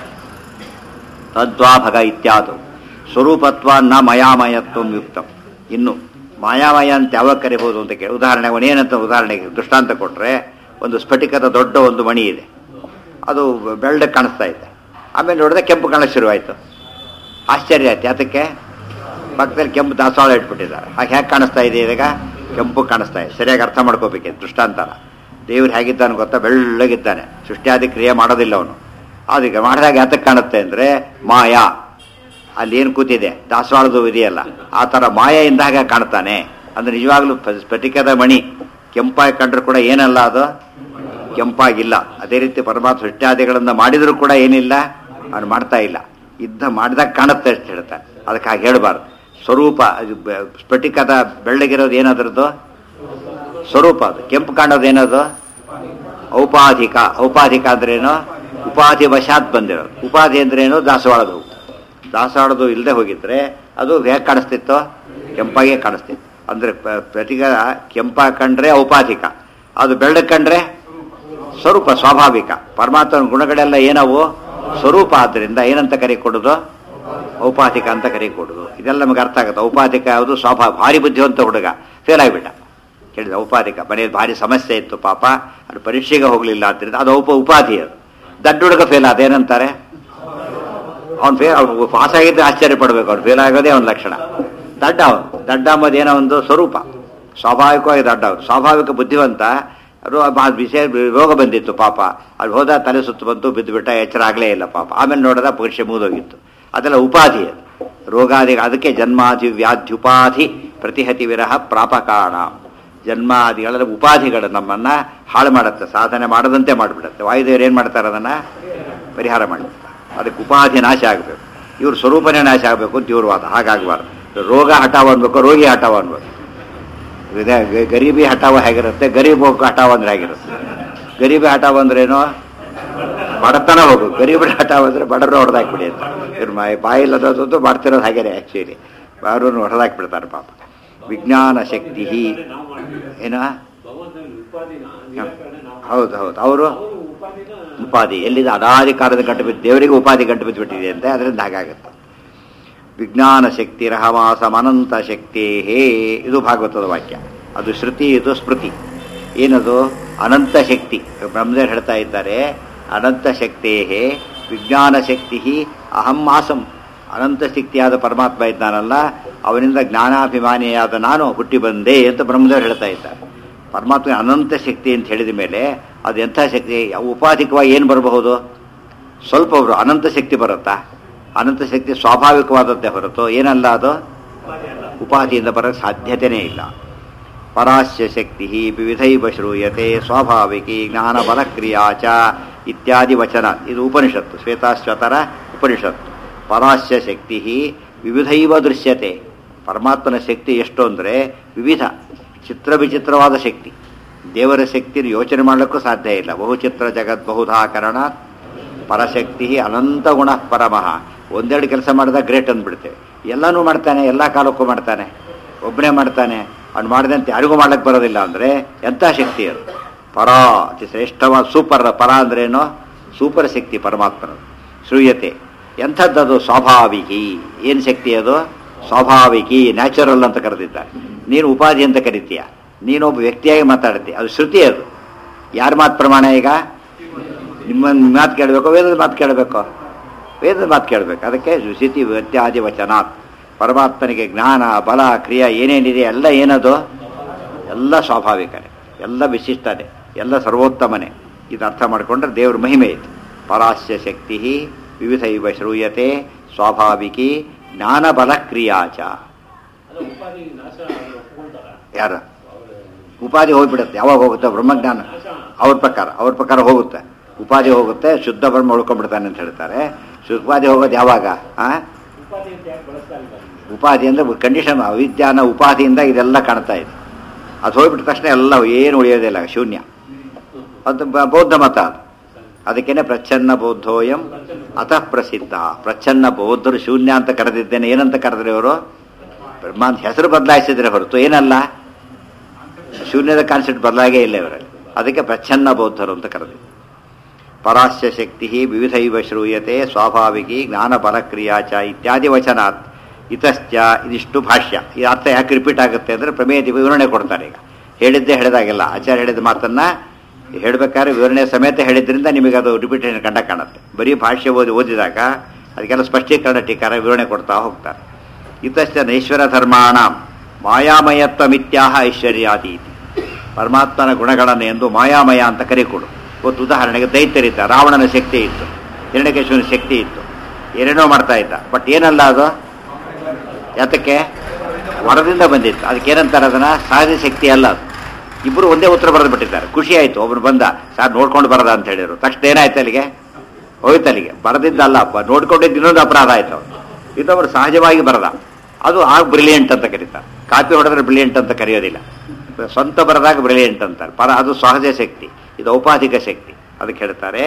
ತದ್ವಾ ಭಗ ಇತ್ಯಾದು ಸ್ವರೂಪತ್ವ ನ ಮಯಾಮಯತ್ವ ಯುಕ್ತಂ. ಇನ್ನು ಮಾಯಾಮಯ ಅಂತ ಯಾವಾಗ ಕರಿಬಹುದು ಅಂತ ಕೇಳಿ ಉದಾಹರಣೆ ಏನಂತ ಉದಾಹರಣೆಗೆ ದೃಷ್ಟಾಂತ ಕೊಟ್ಟರೆ, ಒಂದು ಸ್ಫಟಿಕದ ದೊಡ್ಡ ಒಂದು ಮಣಿ ಇದೆ. ಅದು ಬೆಳ್ಳಗೆ ಕಾಣಿಸ್ತಾ ಇದೆ. ಆಮೇಲೆ ನೋಡಿದ್ರೆ ಕೆಂಪು ಕಾಣಿಸ್ ಶುರುವಾಯಿತು. ಆಶ್ಚರ್ಯ ಆಯ್ತು. ಅದಕ್ಕೆ ಪಕ್ಕದಲ್ಲಿ ಕೆಂಪು ದಾಸವಾಳ ಇಟ್ಬಿಟ್ಟಿದ್ದಾರೆ. ಹಾಗೆ ಹೇಗೆ ಕಾಣಿಸ್ತಾ ಇದೆ? ಈಗ ಕೆಂಪು ಕಾಣಿಸ್ತಾ ಇದೆ. ಸರಿಯಾಗಿ ಅರ್ಥ ಮಾಡ್ಕೋಬೇಕಿದೆ ದೃಷ್ಟಾಂತನ. ದೇವ್ರು ಹೇಗಿದ್ದಾನೆ ಗೊತ್ತಾ? ಬೆಳ್ಳಗಿದ್ದಾನೆ. ಸೃಷ್ಟಿಯಾದಿ ಕ್ರಿಯೆ ಮಾಡೋದಿಲ್ಲ ಅವನು. ಅದಕ್ಕೆ ಮಾಡಿದಾಗ ಯಾತಕ್ಕೆ ಕಾಣುತ್ತೆ ಅಂದರೆ ಮಾಯಾ. ಅಲ್ಲಿ ಏನು ಕೂತಿದೆ ದಾಸವಾಳದು ಇದೆಯಲ್ಲ, ಆ ಥರ ಮಾಯೆಯಿಂದ ಹಾಗೆ ಕಾಣ್ತಾನೆ. ಅಂದರೆ ನಿಜವಾಗ್ಲೂ ಸ್ಫಟಿಕದ ಮಣಿ ಕೆಂಪಾಗಿ ಕಂಡ್ರೂ ಕೂಡ ಏನಲ್ಲ, ಅದು ಕೆಂಪಾಗಿಲ್ಲ. ಅದೇ ರೀತಿ ಪರಮಾತ್ಮ ಸೃಷ್ಟ್ಯಾದಿಗಳನ್ನು ಮಾಡಿದರೂ ಕೂಡ ಏನಿಲ್ಲ, ಅವನು ಮಾಡ್ತಾ ಇಲ್ಲ. ಮಾಡಿದಾಗ ಕಾಣುತ್ತೆ ಅಂತ ಹೇಳ್ತಾನೆ. ಅದಕ್ಕೆ ಹಾಗೆ ಹೇಳಬಾರ್ದು. ಸ್ವರೂಪ ಸ್ಫಟಿಕದ ಬೆಳ್ಳಗಿರೋದು ಏನದ್ರದ್ದು ಸ್ವರೂಪ. ಅದು ಕೆಂಪು ಕಾಣೋದು ಏನದು ಔಪಾಧಿಕ. ಔಪಾಧಿಕ ಅಂದ್ರೇನು? ಉಪಾಧಿ ವಶಾತ್ ಬಂದಿರೋದು. ಉಪಾಧಿ ಅಂದ್ರೇನು? ದಾಸವಾಳದ ಹೂ. ದಾಸವಾಳದು ಇಲ್ಲದೆ ಹೋಗಿದ್ರೆ ಅದು ಹೇಗೆ ಕಾಣಿಸ್ತಿತ್ತು? ಕೆಂಪಾಗೆ ಕಾಣಿಸ್ತಿತ್ತು. ಅಂದರೆ ಸ್ಫಟಿಕ ಕೆಂಪಾಗಿ ಕಂಡ್ರೆ ಔಪಾಧಿಕ, ಅದು ಬೆಳ್ಳಗೆ ಕಂಡ್ರೆ ಸ್ವರೂಪ ಸ್ವಾಭಾವಿಕ. ಪರಮಾತ್ಮನ ಗುಣಗಳೆಲ್ಲ ಏನವು? ಸ್ವರೂಪ. ಆದ್ದರಿಂದ ಏನಂತ ಕರಿಕೊಡೋದು? ಔಪಾಧಿಕ ಅಂತ ಕರಿಕೊಡೋದು. ಇದೆಲ್ಲ ನಮಗೆ ಅರ್ಥ ಆಗುತ್ತೆ. ಔಪಾಧಿಕ ಯಾವುದು? ಭಾರಿ ಬುದ್ಧಿವಂತ ಹುಡುಗ ಫೇಲ್ ಆಗಿಬಿಟ್ಟ. ಹೇಳಿದ ಔಪಾಧಿಕ. ಮನೆಯಲ್ಲಿ ಭಾರಿ ಸಮಸ್ಯೆ ಇತ್ತು ಪಾಪ, ಅದು ಪರೀಕ್ಷೆಗೆ ಹೋಗಲಿಲ್ಲ ಆದ್ದರಿಂದ ಅದು ಉಪಾಧಿ. ಅದು ದಡ್ಡ ಹುಡುಗ ಫೇಲ್ ಅದೇನಂತಾರೆ? ಅವ್ನು ಪಾಸ್ ಆಗಿದ್ದರೆ ಆಶ್ಚರ್ಯ ಪಡಬೇಕು. ಅವ್ನು ಫೇಲ್ ಆಗೋದೇ ಅವನ ಲಕ್ಷಣ. ದಡ್ಡ ದಡ್ಡ ಅಂಬೋದೇನೋ ಒಂದು ಸ್ವರೂಪ. ಸ್ವಾಭಾವಿಕವಾಗಿ ದಡ್ಡ. ಅವರು ಸ್ವಾಭಾವಿಕ ಬುದ್ಧಿವಂತ. ವಿಷಯ ರೋಗ ಬಂದಿತ್ತು ಪಾಪ. ಅಲ್ಲಿ ಹೋದ ತಲೆ ಸುತ್ತು ಬಂತು, ಬಿದ್ದುಬಿಟ್ಟ, ಎಚ್ಚರ ಆಗಲೇ ಇಲ್ಲ ಪಾಪ. ಆಮೇಲೆ ನೋಡಿದ ಪರೀಕ್ಷೆ ಮುಗಿದೋಗಿತ್ತು. ಅದೆಲ್ಲ ಉಪಾಧಿ. ಅದು ರೋಗಾದಿ. ಅದಕ್ಕೆ ಜನ್ಮಾಧಿ ವ್ಯಾಧ್ಯುಪಾಧಿ ಪ್ರತಿಹತಿ ವಿರಹ ಪ್ರಾಪಕಾಣ. ಜನ್ಮಾದಿಗಳ ಉಪಾಧಿಗಳು ನಮ್ಮನ್ನು ಹಾಳು ಮಾಡುತ್ತೆ, ಸಾಧನೆ ಮಾಡದಂತೆ ಮಾಡಿಬಿಡುತ್ತೆ. ವಾಯುದೇವರು ಏನು ಮಾಡ್ತಾರೆ? ಅದನ್ನು ಪರಿಹಾರ ಮಾಡಿಬಿಡ್ತಾರೆ. ಅದಕ್ಕೆ ಉಪಾಧಿ ನಾಶ ಆಗಬೇಕು, ಇವ್ರ ಸ್ವರೂಪನೇ ನಾಶ ಆಗಬೇಕು ಅಂತ ಇವ್ರ ವಾದ. ಹಾಗಾಗಬಾರ್ದು. ರೋಗ ಹಠಾವ್ ಅನ್ಬೇಕು, ರೋಗಿ ಹಠಾವ್ ಅನ್ಬೇಕು. ಗರೀಬಿ ಹಠಾವ ಹೇಗಿರುತ್ತೆ, ಗರೀಬ್ ಹಠಾವ್ ಅಂದ್ರೆ ಹೇಗಿರುತ್ತೆ? ಗರೀಬಿ ಹಠಾವ್ ಅಂದ್ರೇನು? ಬಡತನ ಹೋಗು. ಗರೀಬರ ಹಠಾವ್ ಅಂದ್ರೆ ಬಡರು ಹೊಡೆದಾಕ್ಬಿಡಿ ಅಂತ. ಇವ್ರ ಬಾಯಿಲ್ಲದದ್ದು ಮಾಡ್ತಿರೋದು ಹಾಗೇನೆ. ಆ್ಯಕ್ಚುಲಿ ಅವ್ರನ್ನು ಹೊಡೆದಾಕ್ಬಿಡ್ತಾರೆ ಪಾಪ. ವಿಜ್ಞಾನ ಶಕ್ತಿ ಏನ? ಹೌದು ಹೌದು, ಅವರು ಉಪಾಧಿ ಎಲ್ಲಿದೆ? ಅನಾದಿ ಕಾಲದ ಗಂಟು ಬಿದ್ದು ದೇವರಿಗೆ ಉಪಾಧಿ ಗಂಟು ಬಿದ್ದು ಬಿಟ್ಟಿದೆ ಅಂತ. ಅದರಿಂದ ಹಾಗಾಗುತ್ತೆ. ವಿಜ್ಞಾನ ಶಕ್ತಿ ರಹಮಾಸಂ ಅನಂತ ಶಕ್ತಿ ಹೇ, ಇದು ಭಾಗವತದ ವಾಕ್ಯ. ಅದು ಶ್ರುತಿ, ಇದು ಸ್ಮೃತಿ. ಏನದು? ಅನಂತ ಶಕ್ತಿ. ಬ್ರಹ್ಮದೇವರು ಹೇಳ್ತಾ ಇದ್ದಾರೆ, ಅನಂತ ಶಕ್ತಿ ಹೇ ವಿಜ್ಞಾನ ಶಕ್ತಿ ಅಹಂ ಆಸಂ. ಅನಂತ ಶಕ್ತಿಯಾದ ಪರಮಾತ್ಮ ಇದ್ದಾನಲ್ಲ, ಅವನಿಂದ ಜ್ಞಾನಾಭಿಮಾನಿಯಾದ ನಾನು ಹುಟ್ಟಿ ಬಂದೆ ಅಂತ ಬ್ರಹ್ಮದೇವರು ಹೇಳ್ತಾ ಇದ್ದಾರೆ. ಪರಮಾತ್ಮ ಅನಂತ ಶಕ್ತಿ ಅಂತ ಹೇಳಿದ ಮೇಲೆ ಅದು ಎಂಥ ಶಕ್ತಿ? ಉಪಾಧಿಕವಾಗಿ ಏನು ಬರಬಹುದು? ಸ್ವಲ್ಪ ಅವರು ಅನಂತ ಶಕ್ತಿ ಬರುತ್ತಾ? ಅನಂತ ಶಕ್ತಿ ಸ್ವಾಭಾವಿಕವಾದದ್ದೇ ಹೊರತು ಏನಲ್ಲ, ಅದು ಉಪಾಧಿಯಿಂದ ಬರೋಕ್ಕೆ ಸಾಧ್ಯತೆಯೇ ಇಲ್ಲ. ಪರಾಸ್ಯ ಶಕ್ತಿ ವಿವಿಧೈವ ಶ್ರೂಯತೆ ಸ್ವಾಭಾವಿಕಿ ಜ್ಞಾನ ಬಲಕ್ರಿಯಾ ಚ ಇತ್ಯಾದಿ ವಚನ. ಇದು ಉಪನಿಷತ್ತು, ಶ್ವೇತಾಶ್ವತರ ಉಪನಿಷತ್ತು. ಪರಾಸ್ಯ ಶಕ್ತಿ ವಿವಿಧೈವ ದೃಶ್ಯತೆ. ಪರಮಾತ್ಮನ ಶಕ್ತಿ ಎಷ್ಟು ಅಂದರೆ ವಿವಿಧ, ಚಿತ್ರ ವಿಚಿತ್ರವಾದ ಶಕ್ತಿ. ದೇವರ ಶಕ್ತಿ ಯೋಚನೆ ಮಾಡಲಿಕ್ಕೂ ಸಾಧ್ಯ ಇಲ್ಲ. ಬಹುಚಿತ್ರ ಜಗತ್ ಬಹುಧಾಕರಣ ಪರಶಕ್ತಿ ಅನಂತ ಗುಣ ಪರಮಃ. ಒಂದೆರಡು ಕೆಲಸ ಮಾಡಿದಾಗ ಗ್ರೇಟ್ ಅಂದ್ಬಿಡ್ತೇವೆ. ಎಲ್ಲನೂ ಮಾಡ್ತಾನೆ, ಎಲ್ಲ ಕಾಲಕ್ಕೂ ಮಾಡ್ತಾನೆ, ಒಬ್ಬನೇ ಮಾಡ್ತಾನೆ. ಅವ್ನು ಮಾಡಿದಂತೆ ಯಾರಿಗೂ ಮಾಡ್ಲಿಕ್ಕೆ ಬರೋದಿಲ್ಲ ಅಂದರೆ ಎಂಥ ಶಕ್ತಿ ಅದು? ಪರ, ಅತಿ ಶ್ರೇಷ್ಠವಾದ ಸೂಪರ್. ಪರ ಅಂದ್ರೇನು? ಸೂಪರ್ ಶಕ್ತಿ ಪರಮಾತ್ಮನದು. ಶ್ರೂಯತೆ ಎಂಥದ್ದದು? ಸ್ವಾಭಾವಿಕಿ. ಏನು ಶಕ್ತಿ ಅದು? ಸ್ವಾಭಾವಿಕಿ, ನ್ಯಾಚುರಲ್ ಅಂತ ಕರೆದಿದ್ದಾರೆ. ನೀನು ಉಪಾಧಿ ಅಂತ ಕರಿತೀಯ, ನೀನೊಬ್ಬ ವ್ಯಕ್ತಿಯಾಗಿ ಮಾತಾಡ್ತೀಯ, ಅದು ಶ್ರುತಿ. ಅದು ಯಾರ ಮಾತು ಪ್ರಮಾಣ? ಈಗ ನಿಮ್ಮ ಮಾತು ಕೇಳಬೇಕು, ವೇದದ ಮಾತು ಕೇಳಬೇಕು, ವೇದದ ಮಾತು ಕೇಳಬೇಕು. ಅದಕ್ಕೆ ಶ್ರುತಿ ಇತ್ಯಾದಿ ವಚನಾತ್. ಪರಮಾತ್ಮನಿಗೆ ಜ್ಞಾನ ಬಲ ಕ್ರಿಯೆ ಏನೇನಿದೆ ಎಲ್ಲ ಏನದು? ಎಲ್ಲ ಸ್ವಾಭಾವಿಕನೇ, ಎಲ್ಲ ವಿಶಿಷ್ಟನೇ, ಎಲ್ಲ ಸರ್ವೋತ್ತಮನೇ. ಇದು ಅರ್ಥ ಮಾಡಿಕೊಂಡ್ರೆ ದೇವ್ರ ಮಹಿಮೆ ಇತ್ತು. ಪರಾಸ್ಯ ಶಕ್ತಿ ವಿವಿಧೈವ ಶ್ರೂಯತೆ ಸ್ವಾಭಾವಿಕಿ ಜ್ಞಾನ ಬಲ ಕ್ರಿಯಾಚ. ಯಾರು? ಉಪಾಧಿ ಹೋಗ್ಬಿಡುತ್ತೆ. ಯಾವಾಗ ಹೋಗುತ್ತೆ? ಬ್ರಹ್ಮಜ್ಞಾನ ಅವ್ರ ಪ್ರಕಾರ ಹೋಗುತ್ತೆ. ಉಪಾಧಿ ಹೋಗುತ್ತೆ, ಶುದ್ಧ ಬ್ರಹ್ಮ ಉಳ್ಕೊಂಡ್ಬಿಡ್ತಾನೆ ಅಂತ ಹೇಳ್ತಾರೆ. ಉಪಾಧಿ ಹೋಗೋದು ಯಾವಾಗ? ಉಪಾಧಿ ಅಂದರೆ ಕಂಡೀಷನ್. ಅವಿದ್ಯಾನ ಉಪಾಧಿಯಿಂದ ಇದೆಲ್ಲ ಕಾಣ್ತಾ ಇದೆ. ಅದು ಹೋಗ್ಬಿಟ್ಟ ತಕ್ಷಣ ಎಲ್ಲ ಏನು ಉಳಿಯೋದಿಲ್ಲ, ಶೂನ್ಯ. ಅದು ಬೌದ್ಧ ಮತ. ಅದು ಅದಕ್ಕೇನೆ ಪ್ರಚ್ಛನ್ನ ಬೌದ್ಧೋಯಂ ಅತಃ ಪ್ರಸಿದ್ಧ. ಪ್ರಚ್ಛನ್ನ ಬೌದ್ಧರು ಶೂನ್ಯ ಅಂತ ಕರೆದಿದ್ದೇನೆ. ಏನಂತ ಕರೆದ್ರೆ ಇವರು? ಬ್ರಹ್ಮ ಅಂತ ಹೆಸರು ಬದಲಾಯಿಸಿದ್ರೆ ಹೊರತು ಏನಲ್ಲ, ಶೂನ್ಯದ ಕಾನ್ಸೆಪ್ಟ್ ಬದಲಾಗೇ ಇಲ್ಲ ಇವರಲ್ಲಿ. ಅದಕ್ಕೆ ಪ್ರಚ್ಛನ್ನ ಬೌದ್ಧರು ಅಂತ ಕರೆದಿದ್ದು. ಪರಾಸ್ಯ ಶಕ್ತಿ ವಿವಿಧೈವ ಶ್ರೂಯತೆ ಸ್ವಾಭಾವಿಕಿ ಜ್ಞಾನ ಬಲಕ್ರಿಯಾ ಚ ಇತ್ಯಾದಿ ವಚನಾತ್. ಇತಶ್ಚ, ಇದಿಷ್ಟು ಭಾಷ್ಯ. ಈ ಅರ್ಥ ಯಾಕೆ ರಿಪೀಟ್ ಆಗುತ್ತೆ ಅಂದರೆ ಪ್ರಮೇಯ ವಿವರಣೆ ಕೊಡ್ತಾರೆ. ಈಗ ಹೇಳಿದ್ದೇ ಹೇಳಿದಾಗೆಲ್ಲ ಆಚಾರ್ಯ ಹೇಳಿದ ಮಾತನ್ನು ಹೇಳಬೇಕಾದ್ರೆ ವಿವರಣೆ ಸಮೇತ ಹೇಳಿದ್ರಿಂದ ನಿಮಗೆ ಅದು ರಿಪೀಟೇಷನ್ ಕಂಡ ಕಾಣುತ್ತೆ. ಬರೀ ಭಾಷ್ಯ ಓದಿದಾಗ ಅದಕ್ಕೆಲ್ಲ ಸ್ಪಷ್ಟೀಕರಣ ಟೀಕಾರ ವಿವರಣೆ ಕೊಡ್ತಾ ಹೋಗ್ತಾರೆ. ಇತಶ್ಚ ನೈಶ್ವರ ಧರ್ಮಾಣ ಮಾಯಾಮಯತ್ವ ಮಿಥ್ಯಾಹ ಐಶ್ವರ್ಯಾದಿ. ಪರಮಾತ್ಮನ ಗುಣಗಳನ್ನು ಎಂದು ಮಾಯಾಮಯ ಅಂತ ಕರಿಕೊಡು. ಇವತ್ತು ಉದಾಹರಣೆಗೆ ದೈತ್ಯರಿದ್ದ, ರಾವಣನ ಶಕ್ತಿ ಇತ್ತು, ಹಿರಣ್ಯಕೇಶವನ ಶಕ್ತಿ ಇತ್ತು, ಏನೇನೋ ಮಾಡ್ತಾ ಇದ್ದ. ಬಟ್ ಏನಲ್ಲ ಅದು? ಯಾತಕ್ಕೆ? ವರದಿಂದ ಬಂದಿತ್ತು. ಅದಕ್ಕೇನಂತಾರೆ? ಅದನ್ನು ಸಹಜ ಶಕ್ತಿ ಅಲ್ಲ ಅದು. ಇಬ್ಬರು ಒಂದೇ ಉತ್ತರ ಬರೆದು ಬಿಟ್ಟಿದ್ದಾರೆ. ಖುಷಿ ಆಯಿತು. ಒಬ್ಬನು ಬಂದ, ಸಾರ್ ನೋಡ್ಕೊಂಡು ಬರದ ಅಂತ ಹೇಳಿದ್ರು. ತಕ್ಷಣ ಏನಾಯ್ತು ಅಲ್ಲಿಗೆ? ಹೋಯ್ತು ಅಲ್ಲಿಗೆ. ಬರದಿದ್ದಲ್ಲ, ನೋಡ್ಕೊಂಡಿದ್ದು ಇನ್ನೊಂದು ಅಪರಾಧ ಆಯ್ತು. ಅವನು ಇನ್ನೊಬ್ಬರು ಸಹಜವಾಗಿ ಬರದ, ಅದು ಆಗ ಬ್ರಿಲಿಯಂಟ್ ಅಂತ ಕರೀತಾರೆ. ಕಾಪಿ ಹೊಡೆದ್ರೆ ಬ್ರಿಲಿಯಂಟ್ ಅಂತ ಕರೆಯೋದಿಲ್ಲ. ಸ್ವಂತ ಬರದಾಗ ಬ್ರಿಲಿಯಂಟ್ ಅಂತಾರೆ. ಅದು ಸಹಜ ಶಕ್ತಿ, ಇದು ಔಪಾಧಿಕ ಶಕ್ತಿ. ಅದಕ್ಕೆ ಹೇಳ್ತಾರೆ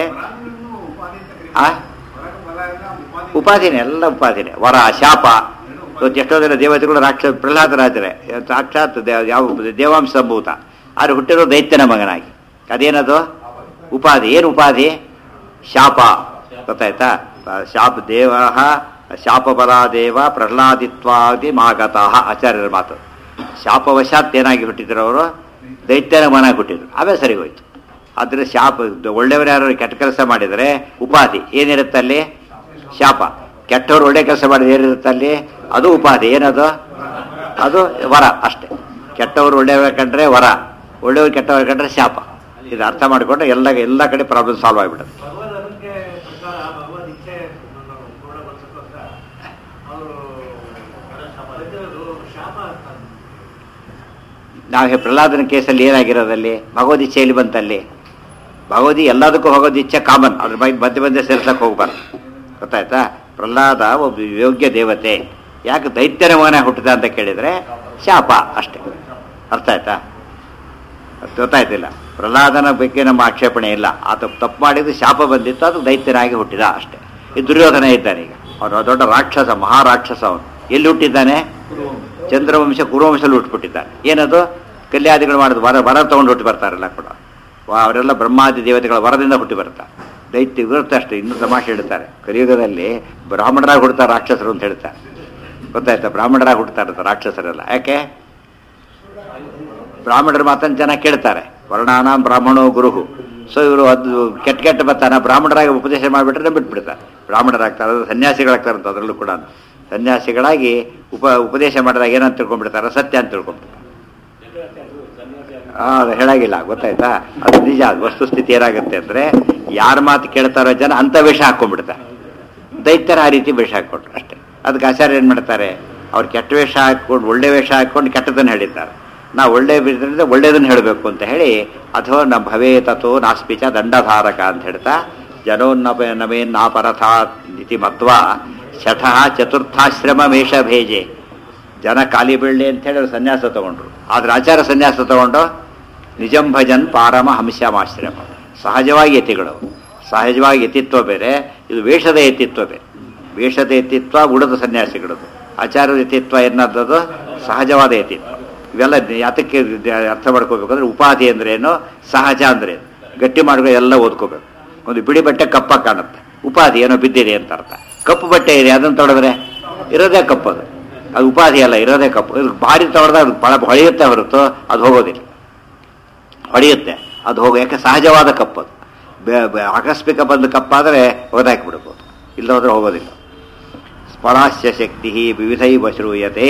ಉಪಾಧಿನೇ, ಎಲ್ಲ ಉಪಾಧಿನೇ. ವರ, ಶಾಪ. ಇವತ್ತು ಎಷ್ಟೋ ಜನ ದೇವತೆಗಳು ಪ್ರಹ್ಲಾದರಾಜರೇ ಸಾಕ್ಷಾತ್ ಯಾವ ದೇವಾಂಶ ಸಂಭೂತ, ಆದ್ರೆ ಹುಟ್ಟಿರೋ ದೈತ್ಯನ ಮಗನಾಗಿ. ಅದೇನದು? ಉಪಾಧಿ. ಏನು ಉಪಾಧಿ? ಶಾಪ. ಗೊತ್ತಾಯ್ತಾ? ಶಾಪ ದೇವ ಶಾಪಬಲ ದೇವ ಪ್ರಹ್ಲಾದಿತ್ವಾದಿ ಮಾಗತಃ. ಆಚಾರ್ಯರ ಮಾತು. ಶಾಪವಶಾತ್ ಏನಾಗಿ ಹುಟ್ಟಿದ್ರು ಅವರು? ದೈತ್ಯನ ಮಗನಾಗಿ ಹುಟ್ಟಿದ್ರು. ಅವೇ ಸರಿಗೋಯ್ತು. ಆದರೆ ಶಾಪ, ಒಳ್ಳೆಯವರು ಯಾರು ಕೆಟ್ಟ ಕೆಲಸ ಮಾಡಿದರೆ ಉಪಾಧಿ ಏನಿರುತ್ತೆ ಅಲ್ಲಿ? ಶಾಪ. ಕೆಟ್ಟವರು ಒಳ್ಳೆ ಕೆಲಸ ಮಾಡಿದ್ರೆ ಏನಿರುತ್ತೆ ಅಲ್ಲಿ? ಅದು ಉಪಾಧಿ. ಏನದು? ಅದು ವರ ಅಷ್ಟೇ. ಕೆಟ್ಟವರು ಒಳ್ಳೆಯವ್ರ ಕಂಡ್ರೆ ವರ, ಒಳ್ಳೆಯವ್ರು ಕೆಟ್ಟವ್ರ ಕಂಡ್ರೆ ಶಾಪ. ಇದು ಅರ್ಥ ಮಾಡಿಕೊಂಡ್ರೆ ಎಲ್ಲ ಕಡೆ ಪ್ರಾಬ್ಲಮ್ ಸಾಲ್ವ್ ಆಗಿಬಿಡುತ್ತೆ. ನಾವು ಪ್ರಹ್ಲಾದನ ಕೇಸಲ್ಲಿ ಏನಾಗಿರೋದಲ್ಲಿ ಭಗವದಿಚ್ಛೆಯಲ್ಲಿ ಬಂತಲ್ಲಿ ಭಗವದಿ ಎಲ್ಲದಕ್ಕೂ ಭಗವದಿಚ್ಛೆ ಕಾಮನ್, ಅದ್ರ ಬಗ್ಗೆ ಮಧ್ಯೆ ಮಧ್ಯೆ ಸೇರ್ಸಕ್ಕೆ ಹೋಗ್ಬಾರ್ದು. ಗೊತ್ತಾಯ್ತಾ? ಪ್ರಹ್ಲಾದ ಒಬ್ಬ ಯೋಗ್ಯ ದೇವತೆ, ಯಾಕೆ ದೈತ್ಯನ ಮಗನ ಹುಟ್ಟಿದ ಅಂತ ಕೇಳಿದರೆ ಶಾಪ ಅಷ್ಟೇ. ಅರ್ಥ ಆಯ್ತಾ? ಗೊತ್ತಾಯ್ತಿಲ್ಲ. ಪ್ರಹ್ಲಾದನ ಬಗ್ಗೆ ನಮ್ಮ ಆಕ್ಷೇಪಣೆ ಇಲ್ಲ. ಆತ ತಪ್ಪು ಮಾಡಿದ್ದು ಶಾಪ ಬಂದಿತ್ತು, ಅದು ದೈತ್ಯನಾಗಿ ಹುಟ್ಟಿದ ಅಷ್ಟೇ. ಈ ದುರ್ಯೋಧನ ಇದ್ದಾನೆ ಈಗ, ಅವನು ದೊಡ್ಡ ರಾಕ್ಷಸ, ಮಹಾರಾಕ್ಷಸ. ಅವನು ಎಲ್ಲಿ ಹುಟ್ಟಿದ್ದಾನೆ? ಚಂದ್ರವಂಶ ಕುರುವಂಶದಲ್ಲಿ ಹುಟ್ಟುಬಿಟ್ಟಿದ್ದಾನೆ. ಏನದು? ಕಲ್ಯಾದಿಗಳು ಮಾಡೋದು ವರ ತಗೊಂಡು ಹುಟ್ಟಿ ಬರ್ತಾರಲ್ಲ ಕೂಡ, ಅವರೆಲ್ಲ ಬ್ರಹ್ಮಾದಿ ದೇವತೆಗಳ ವರದಿಂದ ಹುಟ್ಟಿ ಬರ್ತಾರೆ. ದೈತ್ಯ ಇರುತ್ತೆ ಅಷ್ಟೇ. ಇನ್ನೂ ತಮಾಷೆ ಹೇಳ್ತಾರೆ, ಕಲಿಯುಗದಲ್ಲಿ ಬ್ರಾಹ್ಮಣರಾಗಿ ಹುಡ್ತಾರೆ ರಾಕ್ಷಸರು ಅಂತ ಹೇಳ್ತಾರೆ. ಗೊತ್ತಾಯ್ತಾ? ಬ್ರಾಹ್ಮಣರಾಗಿ ಹುಡ್ತಾರೆ ರಾಕ್ಷಸರೆಲ್ಲ. ಯಾಕೆ? ಬ್ರಾಹ್ಮಣರ ಮಾತನ್ನು ಚೆನ್ನಾಗಿ ಕೇಳ್ತಾರೆ. ವರ್ಣಾನ ಬ್ರಾಹ್ಮಣೋ ಗುರುಹು. ಸೊ ಇವರು ಅದು ಕೆಟ್ಟ ಬರ್ತಾನೆ, ಬ್ರಾಹ್ಮಣರಾಗಿ ಉಪದೇಶ ಮಾಡಿಬಿಟ್ರೆ ಬಿಟ್ಬಿಡ್ತಾರೆ, ಬ್ರಾಹ್ಮಣರಾಗ್ತಾರೆ. ಅದು ಸನ್ಯಾಸಿಗಳಾಗ್ತಾರಂತ. ಅದರಲ್ಲೂ ಕೂಡ ಸನ್ಯಾಸಿಗಳಾಗಿ ಉಪದೇಶ ಮಾಡಿದಾಗ ಏನಂತ ತಿಳ್ಕೊಂಡ್ಬಿಡ್ತಾರೆ? ಸತ್ಯ ಅಂತ ತಿಳ್ಕೊಂಡ್ಬಿಡ್ತಾರೆ. ಅದು ಹೇಳಾಗಿಲ್ಲ. ಗೊತ್ತಾಯ್ತಾ? ಅದು ನಿಜ. ವಸ್ತುಸ್ಥಿತಿ ಏನಾಗುತ್ತೆ ಅಂದರೆ, ಯಾರ ಮಾತು ಕೇಳ್ತಾರೋ ಜನ ಅಂಥ ವೇಷ ಹಾಕ್ಕೊಂಡ್ಬಿಡ್ತಾರೆ. ದೈತ್ಯರ ಆ ರೀತಿ ವೇಷ ಹಾಕ್ಕೊಂಡ್ರು ಅಷ್ಟೇ. ಅದಕ್ಕೆ ಆಚಾರ್ಯ ಏನು ಮಾಡ್ತಾರೆ? ಅವ್ರು ಕೆಟ್ಟ ವೇಷ ಹಾಕ್ಕೊಂಡು ಒಳ್ಳೆ ವೇಷ ಹಾಕ್ಕೊಂಡು ಕೆಟ್ಟದನ್ನು ಹೇಳಿದ್ದಾರೆ. ನಾವು ಒಳ್ಳೆ ಬಿದ್ದರೆ ಒಳ್ಳೆಯದನ್ನು ಹೇಳಬೇಕು ಅಂತ ಹೇಳಿ, ಅಥವಾ ನ ಭವೇ ತಥೋ ನಾಸ್ಪಿಚ ದಂಡಧಾರಕ ಅಂತ ಹೇಳ್ತಾ, ಜನೋನ್ನಮೇನ್ನಾಪರಥ ಇತಿ ಮತ್ವ ಶಠಃ ಚತುರ್ಥಾಶ್ರಮ ಮೇಷ ಭೇಜೆ. ಜನ ಖಾಲಿ ಬೀಳಲಿ ಅಂತೇಳಿ ಅವ್ರು ಸನ್ಯಾಸ ತಗೊಂಡ್ರು. ಆದರೆ ಆಚಾರ ಸನ್ಯಾಸ ತಗೊಂಡು ನಿಜಂ ಭಜನ್ ಪಾರಮ ಹಂಸ್ಯಮಾಶ್ರಮ. ಸಹಜವಾಗಿ ಯತಿಗಳು, ಸಹಜವಾಗಿ ಯತಿತ್ವ ಬೇರೆ, ಇದು ವೇಷದ ಯತಿತ್ವ ಬೇರೆ. ವೇಷದ ಯತಿತ್ವ ಉಳಿದ ಸನ್ಯಾಸಿಗಳದು. ಆಚಾರ್ಯ ಯತಿತ್ವ ಎನ್ನೋದು ಸಹಜವಾದ ಯತಿತ್ವ. ಇವೆಲ್ಲ ಯಾತಕ್ಕೆ ಅರ್ಥ ಮಾಡ್ಕೋಬೇಕಂದ್ರೆ, ಉಪಾಧಿ ಅಂದ್ರೇನು, ಸಹಜ ಅಂದ್ರೇನು, ಗಟ್ಟಿ ಮಾಡ್ಕೊಂಡು ಎಲ್ಲ ಓದ್ಕೋಬೇಕು. ಒಂದು ಬಿಳಿ ಬಟ್ಟೆ ಕಪ್ಪಾಗಿ ಕಾಣುತ್ತೆ, ಉಪಾಧಿ ಏನೋ ಬಿದ್ದಿದೆ ಅಂತ ಅರ್ಥ. ಕಪ್ಪು ಬಟ್ಟೆ ಇದೆ, ಅದನ್ನು ತೊಳೆದ್ರೆ ಇರೋದೇ ಕಪ್ಪದು, ಅದು ಉಪಾಧಿ ಅಲ್ಲ, ಇರೋದೇ ಕಪ್ಪು. ಇದು ಭಾರಿ ತೊಳೆದ್ರೆ ಅದು ಹೊಳೆಯುತ್ತೆ ಹೊರತು ಅದು ಹೋಗೋದಿಲ್ಲ. ಹೊಳೆಯುತ್ತೆ ಅದು ಯಾಕೆ ಸಹಜವಾದ ಕಪ್ಪದು. ಆಕಸ್ಮಿಕ ಬಂದ ಕಪ್ಪಾದರೆ ಒಗೆದಾಕಿಬಿಡ್ಬೋದು, ಇಲ್ಲ ಹೋದ್ರೆ ಹೋಗೋದಿಲ್ಲ. ಸ್ಪರಾಸ್ಯ ಶಕ್ತಿ ವಿವಿಧೈವ ಶ್ರೂಯತೆ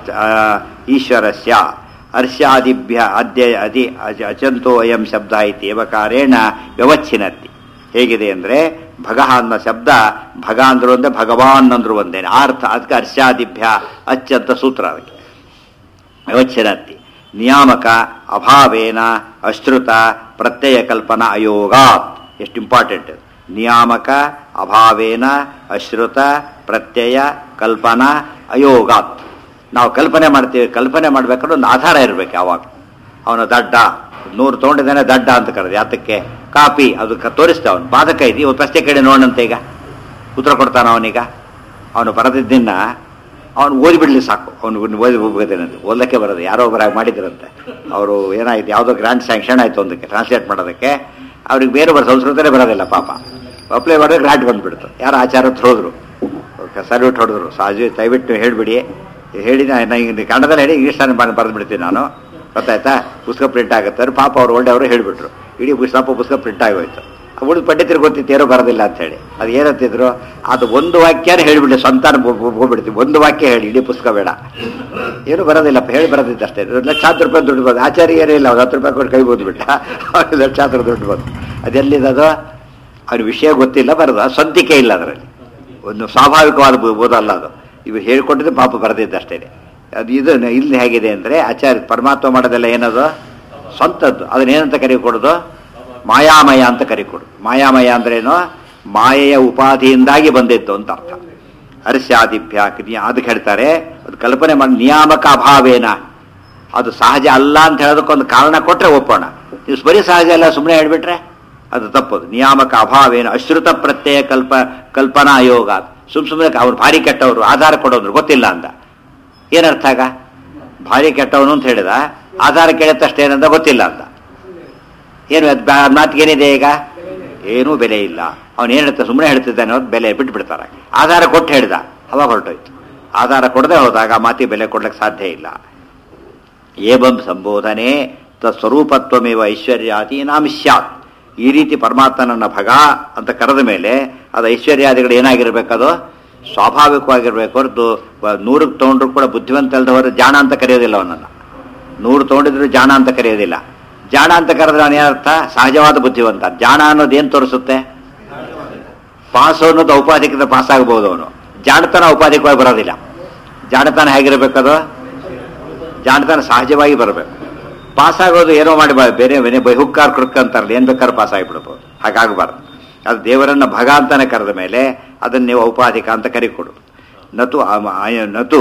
ಈಶ್ವರಸ್ಯ ಅರ್ಷ್ಯಾದಿಭ್ಯ ಅದಿ ಅಚಂತೋ ಅಯಂ ಶಬ್ದ ಇತ್ಯೇವ ಕಾರೇಣ ವ್ಯವಚ್ಛಿನತಿ. ಹೇಗಿದೆ ಅಂದರೆ, ಭಗ ಅನ್ನೋ ಶಬ್ದ, ಭಗ ಅಂದ್ರು ಒಂದೇ, ಭಗವಾನ್ ಅಂದ್ರು ಒಂದೇನೆ ಅರ್ಥ. ಅದಕ್ಕೆ ಅರ್ಷ್ಯಾದಿಭ್ಯ ಅಚ್ಚಂತ ಸೂತ್ರ. ಅದಕ್ಕೆ ವ್ಯವಚ್ಛಿನತಿ. ನಿಯಾಮಕ ಅಭಾವೇನ ಅಶ್ರುತ ಪ್ರತ್ಯಯ ಕಲ್ಪನಾ ಅಯೋಗಾತ್. ಎಷ್ಟು ಇಂಪಾರ್ಟೆಂಟ್. ನಿಯಾಮಕ ಅಭಾವೇನ ಅಶ್ರುತ ಪ್ರತ್ಯಯ ಕಲ್ಪನಾ ಅಯೋಗಾತ್. ನಾವು ಕಲ್ಪನೆ ಮಾಡ್ತೀವಿ, ಕಲ್ಪನೆ ಮಾಡ್ಬೇಕಾದ್ರೆ ಒಂದು ಆಧಾರ ಇರಬೇಕು ಯಾವಾಗ. ಅವನು ದಡ್ಡ, 100 ತೊಗೊಂಡಿದ್ದಾನೆ ದಡ್ಡ ಅಂತ ಕರೆದು. ಯಾತಕ್ಕೆ? ಕಾಪಿ ಅದು ತೋರಿಸ್ತಾ, ಅವನು ಬಾಧಕ ಇದೆ, ಇವತ್ತು ಪ್ರಶ್ನೆ ಕೇಳಿ ನೋಡಂತೆ. ಈಗ ಉತ್ತರ ಕೊಡ್ತಾನ ಅವನೀಗ. ಅವನು ಬರೆದಿದ್ದನ್ನ ಅವನು ಓದಿಬಿಡ್ಲಿ ಸಾಕು. ಅವನು ಓದಿ ಹೋಗ್ಬೋದೇನಂತೆ, ಓದಕ್ಕೆ ಬರೋದು. ಯಾರೋ ಒಬ್ಬರಾಗಿ ಮಾಡಿದ್ರಂತೆ ಅವರು. ಏನಾಯ್ತು, ಯಾವುದೋ ಗ್ರಾಂಟ್ ಸ್ಯಾಂಕ್ಷನ್ ಆಯಿತು ಒಂದಕ್ಕೆ ಟ್ರಾನ್ಸ್ಲೇಟ್ ಮಾಡೋದಕ್ಕೆ. ಅವ್ರಿಗೆ ಬೇರೆ ಸಂಸ್ಕೃತನೇ ಬರೋದಿಲ್ಲ ಪಾಪ. ಅಪ್ಲೈ ಮಾಡಿದ್ರೆ ಗ್ರಾಂಟ್ ಬಂದುಬಿಡ್ತು. ಯಾರು ಆಚಾರ ಹೋದ್ರು, ಸಲ್ಯೂಟ್ ಹೊಡೆದ್ರು. ಸಾಜು ದಯವಿಟ್ಟು ಹೇಳಿಬಿಡಿ, ಹೇಳಿ ನಾನು ಕನ್ನಡದಲ್ಲಿ ಹೇಳಿ ಇಂಗ್ಲೀಷ್ನಲ್ಲಿ ಬರೆದು ಬಿಡ್ತೀನಿ ನಾನು. ಗೊತ್ತಾಯ್ತಾ? ಪುಸ್ತಕ ಪ್ರಿಂಟ್ ಆಗುತ್ತೆ. ಅವ್ರು ಪಾಪ ಅವ್ರು ಒಳ್ಳೆಯವರು ಹೇಳಿಬಿಟ್ರು. ಇಡೀ ಪುಸ್ತಕ ಪ್ರಿಂಟ್ ಆಗೋಯ್ತು. ಉಳಿದು ಪಂಡಿತರು ಗೊತ್ತಿತ್ತು ಏನೋ ಬರೋದಿಲ್ಲ ಅಂತ ಹೇಳಿ. ಅದು ಏನಂತಿದ್ರು, ಅದು ಒಂದು ವಾಕ್ಯನೇ ಹೇಳಿಬಿಡಿ, ಸ್ವಂತ ಹೋಗ್ಬಿಡ್ತೀವಿ. ಒಂದು ವಾಕ್ಯ ಹೇಳಿ, ಇಡೀ ಪುಸ್ತಕ ಬೇಡ, ಏನು ಬರೋದಿಲ್ಲ, ಹೇಳಿ ಬರೋದಿದ್ದು ಅಷ್ಟೇ. ಲಕ್ಷಾಂತರ ರೂಪಾಯಿ ದುಡ್ಡು ಬಂದು, ಆಚಾರ್ಯ ಏನೂ ಇಲ್ಲ, ಅವ್ರು 10 ರೂಪಾಯಿ ಕೊಟ್ಟು ಕೈ ಬೋದ್ಬಿಟ್ಟ, ಅವ್ರಿಗೆ ಲಕ್ಷಾಂತರ ದುಡ್ಡು ಬಂದು. ಅದೆಲ್ಲಿದದು? ಅವ್ರ ವಿಷಯ ಗೊತ್ತಿಲ್ಲ, ಬರೋದು ಸ್ವಂತಿಕೆ ಇಲ್ಲ ಅದರಲ್ಲಿ. ಒಂದು ಸ್ವಾಭಾವಿಕವಾದ ಓದಲ್ಲ ಅದು. ಇವು ಹೇಳ್ಕೊಟ್ಟಿದ್ದು ಪಾಪ ಬರೆದಿದ್ದಷ್ಟೇ. ಅದು ಇದು ಇಲ್ಲಿ ಹೇಗಿದೆ ಅಂದರೆ, ಆಚಾರ್ಯ ಪರಮಾತ್ಮ ಮಾಡೋದೆಲ್ಲ ಏನದು ಸ್ವಂತದ್ದು. ಅದನ್ನೇನಂತ ಕರಿಕೊಡೋದು? ಮಾಯಾಮಯ ಅಂತ ಕರಿಕೊಡೋದು. ಮಾಯಾಮಯ ಅಂದ್ರೇನು? ಮಾಯೆಯ ಉಪಾಧಿಯಿಂದಾಗಿ ಬಂದಿತ್ತು ಅಂತ ಅರ್ಥ. ಅರ್ಷ್ಯಾದಿಭ್ಯ ಅದಕ್ಕೆ ಹೇಳ್ತಾರೆ, ಅದು ಕಲ್ಪನೆ ಮಾಡಿ. ನಿಯಾಮಕ ಅಭಾವೇನ, ಅದು ಸಹಜ ಅಲ್ಲ ಅಂತ ಹೇಳೋದಕ್ಕೊಂದು ಕಾರಣ ಕೊಟ್ಟರೆ ಒಪ್ಪೋಣ. ನೀವು ಬರೀ ಸಹಜ ಅಲ್ಲ ಸುಮ್ಮನೆ ಹೇಳ್ಬಿಟ್ರೆ ಅದು ತಪ್ಪದು. ನಿಯಾಮಕ ಅಭಾವೇನ ಅಶ್ರುತ ಪ್ರತ್ಯಯ ಕಲ್ಪನಾ ಯೋಗ. ಸುಮ್ಮನೆ ಅವ್ರು ಭಾರಿ ಕೆಟ್ಟವರು, ಆಧಾರ ಕೊಡೋದ್ರು ಗೊತ್ತಿಲ್ಲ ಅಂತ ಏನರ್ಥ? ಆಗ ಭಾರಿ ಕೆಟ್ಟವನು ಅಂತ ಹೇಳಿದ, ಆಧಾರ ಕೇಳಿದ ತಕ್ಷಣ ಏನಂತ ಗೊತ್ತಿಲ್ಲ ಅಂತ ಏನು? ಮಾತಿಗೇನಿದೆ ಈಗ? ಏನೂ ಬೆಲೆ ಇಲ್ಲ. ಅವನು ಏನು ಹೇಳ್ತಾ ಸುಮ್ಮನೆ ಹೇಳ್ತಿದ್ದಾನೆ, ಅವ್ರು ಬೆಲೆ ಬಿಟ್ಬಿಡ್ತಾರೆ. ಆಧಾರ ಕೊಟ್ಟು ಹೇಳಿದ, ಅವಾಗ ಹೊರಟೋಯ್ತು. ಆಧಾರ ಕೊಡದೆ ಹೋದಾಗ ಮಾತಿಗೆ ಬೆಲೆ ಕೊಡ್ಲಿಕ್ಕೆ ಸಾಧ್ಯ ಇಲ್ಲ. ಏವಂ ಸಂಬೋಧನೆ ತತ್ಸ್ವರೂಪತ್ವಮೇವ ಐಶ್ವರ್ಯಾತಿ ನಾಂ ಸ್ಯಾತ್. ಈ ರೀತಿ ಪರಮಾತ್ಮನನ್ನ ಭಗ ಅಂತ ಕರೆದ ಮೇಲೆ ಅದು ಐಶ್ವರ್ಯಾದಿಗಳು ಏನಾಗಿರ್ಬೇಕದು? ಸ್ವಾಭಾವಿಕವಾಗಿರ್ಬೇಕು ಹೊರತು 100ಕ್ಕೆ ತೊಗೊಂಡ್ರು ಕೂಡ ಬುದ್ಧಿವಂತ ಅಲ್ದವರು ಜಾಣ ಅಂತ ಕರೆಯೋದಿಲ್ಲ. ಅವನನ್ನು 100 ತೊಗೊಂಡಿದ್ರು ಜಾಣ ಅಂತ ಕರೆಯೋದಿಲ್ಲ. ಜಾಣ ಅಂತ ಕರೆದ್ರೆ ಅವನೇನರ್ಥ? ಸಹಜವಾದ ಬುದ್ಧಿವಂತ. ಜಾಣ ಅನ್ನೋದು ಏನು ತೋರಿಸುತ್ತೆ? ಪಾಸ್ ಅನ್ನೋದು ಔಪಾಧಿಕತೆ ಪಾಸ್ ಆಗ್ಬೋದು. ಅವನು ಜಾಣತನ ಔಪಾಧಿಕವಾಗಿ ಬರೋದಿಲ್ಲ. ಜಾಣತನ ಹೇಗಿರಬೇಕದು? ಜಾಣತನ ಸಹಜವಾಗಿ ಬರಬೇಕು. ಪಾಸ್ ಆಗೋದು ಏನೋ ಮಾಡಬಾರ್ದು, ಬೇರೆ ಹುಕ್ಕಾರ್ ಕೃಕ್ ಅಂತಾರಲ್ಲ, ಏನು ಬೇಕಾದ್ರೂ ಪಾಸ್ ಆಗಿಬಿಡ್ಬೋದು. ಹಾಗಾಗಬಾರ್ದು. ಅದು ದೇವರನ್ನ ಭಗ ಅಂತಾನೆ ಕರೆದ ಮೇಲೆ ಅದನ್ನು ನೀವು ಔಪಾಧಿಕ ಅಂತ ಕರಿಕೊಡು. ನತು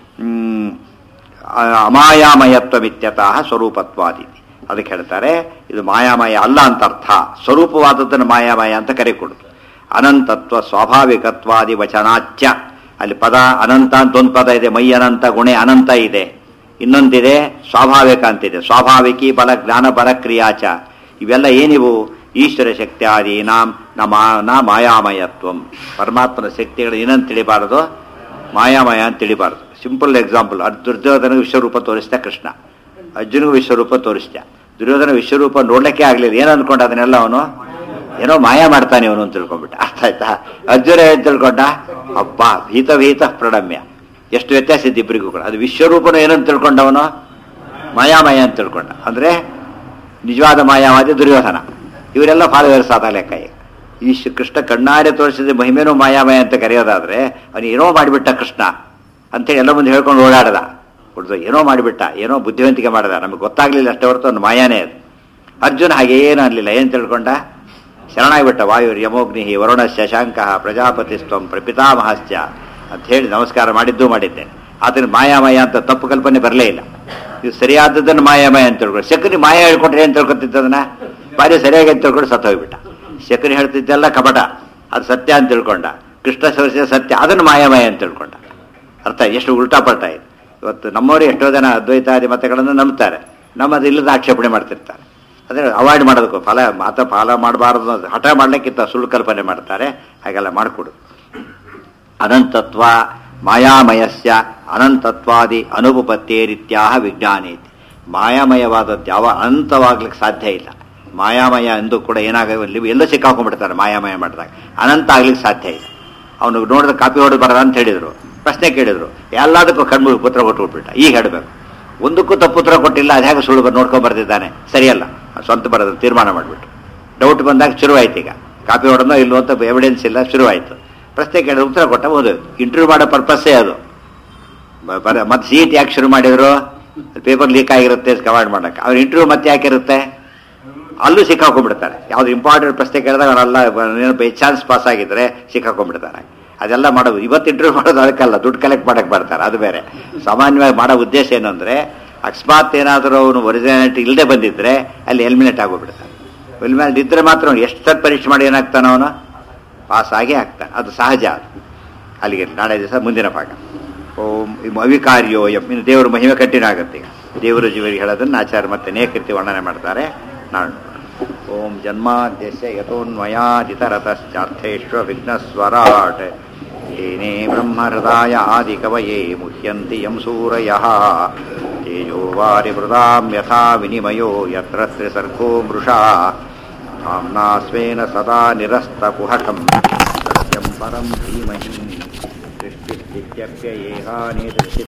ಅಮಾಯಾಮಯತ್ವಮಿತ್ಯತಃ ಸ್ವರೂಪತ್ವಾದಿತಿ. ಅದಕ್ಕೆ ಹೇಳ್ತಾರೆ ಇದು ಮಾಯಾಮಯ ಅಲ್ಲ ಅಂತ ಅರ್ಥ. ಸ್ವರೂಪವಾದದ್ದನ್ನು ಮಾಯಾಮಯ ಅಂತ ಕರೆಕೊಡು. ಅನಂತತ್ವ ಸ್ವಾಭಾವಿಕತ್ವಾದಿ ವಚನಾಚ್ಯ. ಅಲ್ಲಿ ಪದ ಅನಂತ ಅಂತ ಒಂದು ಪದ ಇದೆ, ಮೈ ಅನಂತ ಗುಣೆ ಅನಂತ ಇದೆ. ಇನ್ನೊಂದಿದೆ ಸ್ವಾಭಾವಿಕ ಅಂತಿದೆ. ಸ್ವಾಭಾವಿಕಿ ಬಲ ಜ್ಞಾನ ಬಲ ಕ್ರಿಯಾಚ. ಇವೆಲ್ಲ ಏನಿವು? ಈಶ್ವರ ಶಕ್ತಿಯಾದಿ ನಾ ಮಾಯಾಮಯತ್ವಂ. ಪರಮಾತ್ಮನ ಶಕ್ತಿಗಳು ಏನಂತ ತಿಳಿಬಾರದು? ಮಾಯಾಮಯ ಅಂತ ತಿಳಿಬಾರದು. ಸಿಂಪಲ್ ಎಕ್ಸಾಂಪಲ್, ದುರ್ಯೋಧನ ವಿಶ್ವರೂಪ ತೋರಿಸ್ತಾ ಕೃಷ್ಣ, ಅರ್ಜುನಿಗೂ ವಿಶ್ವರೂಪ ತೋರಿಸ್ತಾ. ದುರ್ಯೋಧನ ವಿಶ್ವರೂಪ ನೋಡ್ಲಿಕ್ಕೆ ಆಗ್ಲಿಲ್ಲ. ಏನು ಅನ್ಕೊಂಡ ಅದನ್ನೆಲ್ಲ ಅವನು? ಏನೋ ಮಾಯ ಮಾಡ್ತಾನೆ ಅವನು ಅಂತ ತಿಳ್ಕೊಂಡ್ಬಿಟ್ಟ. ಅರ್ಥ ಆಯ್ತಾ? ಅರ್ಜುನ ಏನು ತಿಳ್ಕೊಂಡ? ಅಪ್ಪ ಭೀತ ಪ್ರಣಮ್ಯ. ಎಷ್ಟು ವ್ಯತ್ಯಾಸ ಇತ್ತು ಇಬ್ಬರಿಗೂ ಕೂಡ. ಅದು ವಿಶ್ವರೂಪನು ಏನಂತ ತಿಳ್ಕೊಂಡವನು? ಮಾಯಾಮಯ ಅಂತ ತಿಳ್ಕೊಂಡ. ಅಂದ್ರೆ ನಿಜವಾದ ಮಾಯಾವಾದಿ ದುರ್ಯೋಧನ. ಇವರೆಲ್ಲ ಫಾಲೋವರ್ಸ್ ಆದ ಲೆಕ್ಕ. ಈ ಕೃಷ್ಣ ಕಣ್ಣಾರೆ ತೋರಿಸಿದ ಮಹಿಮೇನೋ ಮಾಯಾಮಯ ಅಂತ ಕರೆಯೋದಾದ್ರೆ ಅವನು ಏನೋ ಮಾಡಿಬಿಟ್ಟ ಕೃಷ್ಣ ಅಂತೇಳಿ ಎಲ್ಲ ಮುಂದೆ ಹೇಳ್ಕೊಂಡು ಓಡಾಡದ. ಹುಡ್ದು ಏನೋ ಮಾಡಿಬಿಟ್ಟ, ಏನೋ ಬುದ್ಧಿವಂತಿಕೆ ಮಾಡದ, ನಮಗೆ ಗೊತ್ತಾಗ್ಲಿಲ್ಲ ಅಷ್ಟೇ ಹೊರತು ಒಂದು ಮಾಯಾನೇ ಅದು. ಅರ್ಜುನ ಹಾಗೇನು ಅನ್ಲಿಲ್ಲ. ಏನು ತಿಳ್ಕೊಂಡ? ಶರಣಾಗ್ಬಿಟ್ಟ. ವಾಯುರ್ ಯಮೋಗ್ನಿ ವರುಣ ಶಶಾಂಕ ಪ್ರಜಾಪತಿಸ್ತ್ವಂ ಪ್ರಪಿತಾಮಹಶ್ಚ ಅಂತ ಹೇಳಿ ನಮಸ್ಕಾರ ಮಾಡಿದ್ದೆ. ಆತನ ಮಾಯಾಮಯ ಅಂತ ತಪ್ಪು ಕಲ್ಪನೆ ಬರಲೇ ಇಲ್ಲ. ಇದು ಸರಿಯಾದದ್ದನ್ನು ಮಾಯಾಮಯ ಅಂತ ತಿಳ್ಕೊಂಡು, ಶಕುನಿ ಮಾಯ ಹೇಳ್ಕೊಟ್ರೆ ಏನು ತಿಳ್ಕೊತಿದ್ದದನ್ನ ಭಾರಿ ಸರಿಯಾಗಿ ಅಂತ ತಿಳ್ಕೊಂಡು ಸತ್ತು ಹೋಗ್ಬಿಟ್ಟ. ಶಕುನಿ ಹೇಳ್ತಿದ್ದೆಲ್ಲ ಕಪಟ, ಅದು ಸತ್ಯ ಅಂತ ತಿಳ್ಕೊಂಡ. ಕೃಷ್ಣ ಸರಿಸಿದ ಸತ್ಯ, ಅದನ್ನು ಮಾಯಾಮಯ ಅಂತ ತಿಳ್ಕೊಂಡ. ಅರ್ಥ ಎಷ್ಟು ಉಲ್ಟಾಪಲ್ಟ ಇದೆ. ಇವತ್ತು ನಮ್ಮವರು ಎಷ್ಟೋ ಜನ ಅದ್ವೈತಾದಿ ಮತಗಳನ್ನು ನಂಬ್ತಾರೆ, ನಮ್ಮದು ಇಲ್ಲದ ಆಕ್ಷೇಪಣೆ ಮಾಡ್ತಿರ್ತಾರೆ. ಅದೇ ಅವಾಯ್ಡ್ ಮಾಡೋದಕ್ಕೂ ಫಲ ಮಾಡಬಾರದು, ಹಠ ಮಾಡ್ಲಿಕ್ಕಿಂತ ಸುಳ್ಳು ಕಲ್ಪನೆ ಮಾಡ್ತಾರೆ. ಹಾಗೆಲ್ಲ ಮಾಡಿಕೊಡು. ಅನಂತತ್ವ ಮಾಯಾಮಯಸ್ಯ ಅನಂತತ್ವಾದಿ ಅನುಪಪತ್ತೇರಿತ್ಯಾಹ ವಿಜ್ಞಾನೇತಿ. ಮಾಯಾಮಯವಾದದ್ದು ಯಾವ ಅನಂತವಾಗ್ಲಿಕ್ಕೆ ಸಾಧ್ಯ ಇಲ್ಲ. ಮಾಯಾಮಯ ಎಂದು ಕೂಡ ಏನಾಗಲಿ ಎಲ್ಲೂ ಸಿಕ್ಕಾಕೊಂಡ್ಬಿಡ್ತಾರೆ. ಮಾಯಾಮಯ ಮಾಡಿದಾಗ ಅನಂತ ಆಗ್ಲಿಕ್ಕೆ ಸಾಧ್ಯ ಇಲ್ಲ. ಅವನು ನೋಡಿದ ಕಾಪಿ ಹೊಡೆದು ಬರದ ಅಂತ ಹೇಳಿದ್ರು. ಪ್ರಶ್ನೆ ಕೇಳಿದ್ರು, ಎಲ್ಲದಕ್ಕೂ ಕಣ್ಮು ಪುತ್ರ ಕೊಟ್ಟುಬಿಟ್ಬಿಟ್ಟ. ಈಗ ಹೇಳಬೇಕು, ಒಂದಕ್ಕೂ ತಪ್ಪು ಉತ್ತರ ಕೊಟ್ಟಿಲ್ಲ, ಅದು ಹೇಗೆ ಸುಳ್ಳು ನೋಡ್ಕೊಂಡು ಬರ್ತಿದ್ದಾನೆ, ಸರಿಯಲ್ಲ, ಸ್ವಂತ ಬರೋದು ತೀರ್ಮಾನ ಮಾಡಿಬಿಟ್ಟು. ಡೌಟ್ ಬಂದಾಗ ಶುರುವಾಯ್ತು. ಈಗ ಕಾಪಿ ಹೊಡೆದೋ ಇಲ್ಲೋ ಅಂತ ಎವಿಡೆನ್ಸ್ ಇಲ್ಲ, ಶುರುವಾಯಿತು. ಪ್ರಶ್ನೆ ಕೇಳಿದ್ರೆ ಉತ್ತರ ಕೊಟ್ಟ ಹೋದು. ಇಂಟರ್ವ್ಯೂ ಮಾಡೋ ಪರ್ಪಸ್ಸೇ ಅದು. ಮತ್ತೆ ಸೀಟ್ ಯಾಕೆ ಶುರು ಮಾಡಿದ್ರು? ಪೇಪರ್ ಲೀಕ್ ಆಗಿರುತ್ತೆ ಕವಾಡ್ ಮಾಡಕ್ಕೆ. ಅವ್ರ ಇಂಟರ್ವ್ಯೂ ಮತ್ತೆ ಯಾಕಿರುತ್ತೆ? ಅಲ್ಲೂ ಸಿಕ್ಕಾಕೊಂಡ್ಬಿಡ್ತಾರೆ. ಯಾವ್ದು ಇಂಪಾರ್ಟೆಂಟ್ ಪ್ರಶ್ನೆ ಕೇಳಿದಾಗ ಅವರೆಲ್ಲ ಬೈ ಚಾನ್ಸ್ ಪಾಸ್ ಆಗಿದ್ರೆ ಸಿಕ್ಕಾಕೊಂಡ್ಬಿಡ್ತಾರೆ. ಅದೆಲ್ಲ ಮಾಡೋದು. ಇವತ್ತು ಇಂಟರ್ವ್ಯೂ ಮಾಡೋದು ಅದಕ್ಕಲ್ಲ, ದುಡ್ಡು ಕಲೆಕ್ಟ್ ಮಾಡಕ್ಕೆ ಬರ್ತಾರೆ, ಅದು ಬೇರೆ. ಸಾಮಾನ್ಯವಾಗಿ ಮಾಡೋ ಉದ್ದೇಶ ಏನು ಅಂದರೆ, ಅಕಸ್ಮಾತ್ ಏನಾದರೂ ಅವನು ಒರಿಜಿನಾಲಿಟಿ ಇಲ್ಲದೆ ಬಂದಿದ್ರೆ ಅಲ್ಲಿ ಎಲಿಮಿನೇಟ್ ಆಗೋಗ್ಬಿಡ್ತಾನೆ. ಎಲಿಮಿನೇಟ್ ಇದ್ರೆ ಮಾತ್ರ ಅವನು ಎಷ್ಟು ಸತ್ ಪರೀಕ್ಷೆ ಮಾಡಿ ಏನಾಗ್ತಾನೆ, ಅವನು ಪಾಸ್ ಆಗೇ ಆಗ್ತಾನೆ. ಅದು ಸಹಜ. ಅದು ಅಲ್ಲಿಗೆ ನಾಳೆ ದಿವಸ ಮುಂದಿನ ಭಾಗ. ಓಂ ಅವಿಕಾರ್ಯೋ ಇನ್ನು ದೇವರು ಮಹಿಮೆ ಕಂಟಿನ್ಯೂ ಆಗುತ್ತೆ. ಈಗ ದೇವರು ಜೀವರಿಗೆ ಹೇಳೋದನ್ನು ಆಚಾರ್ಯ ಮತ್ತೆ ಅನೇಕ ರೀತಿ ವರ್ಣನೆ ಮಾಡ್ತಾರೆ. ನಾನು ಓಂ ಜನ್ಮಾದ್ಯಸ್ಯ ಯತೋನ್ಮಯಾದಿತರತಶ್ಚಾರ್ಥೇಶ್ವ ವಿಘ್ನಸ್ವರಾಟ್ ಏನೇ ಬ್ರಹ್ಮಹೃದಾಯ ಆದಿಕವಯೇ ಮುಹ್ಯಂತಿ ಯಂ ಸೂರಯಃ ತೇಜೋ ವಾರಿಮೃದಾಂ ಯಥಾ ವಿನಿಮಯೋ ಯತ್ರ ತ್ರಿಸರ್ಗೋ ಮೃಷಾ ಧಾಮ್ನಾ ಸ್ವೇನ ಸದಾ ನಿರಸ್ತಕುಹಕಂ ಸತ್ಯಂ ಪರಂ ಧೀಮಹಿ ದೃಷ್ಟಿಸ್ಥಿತ್ಯಪ್ಯಯೇಹಾನೇತೃ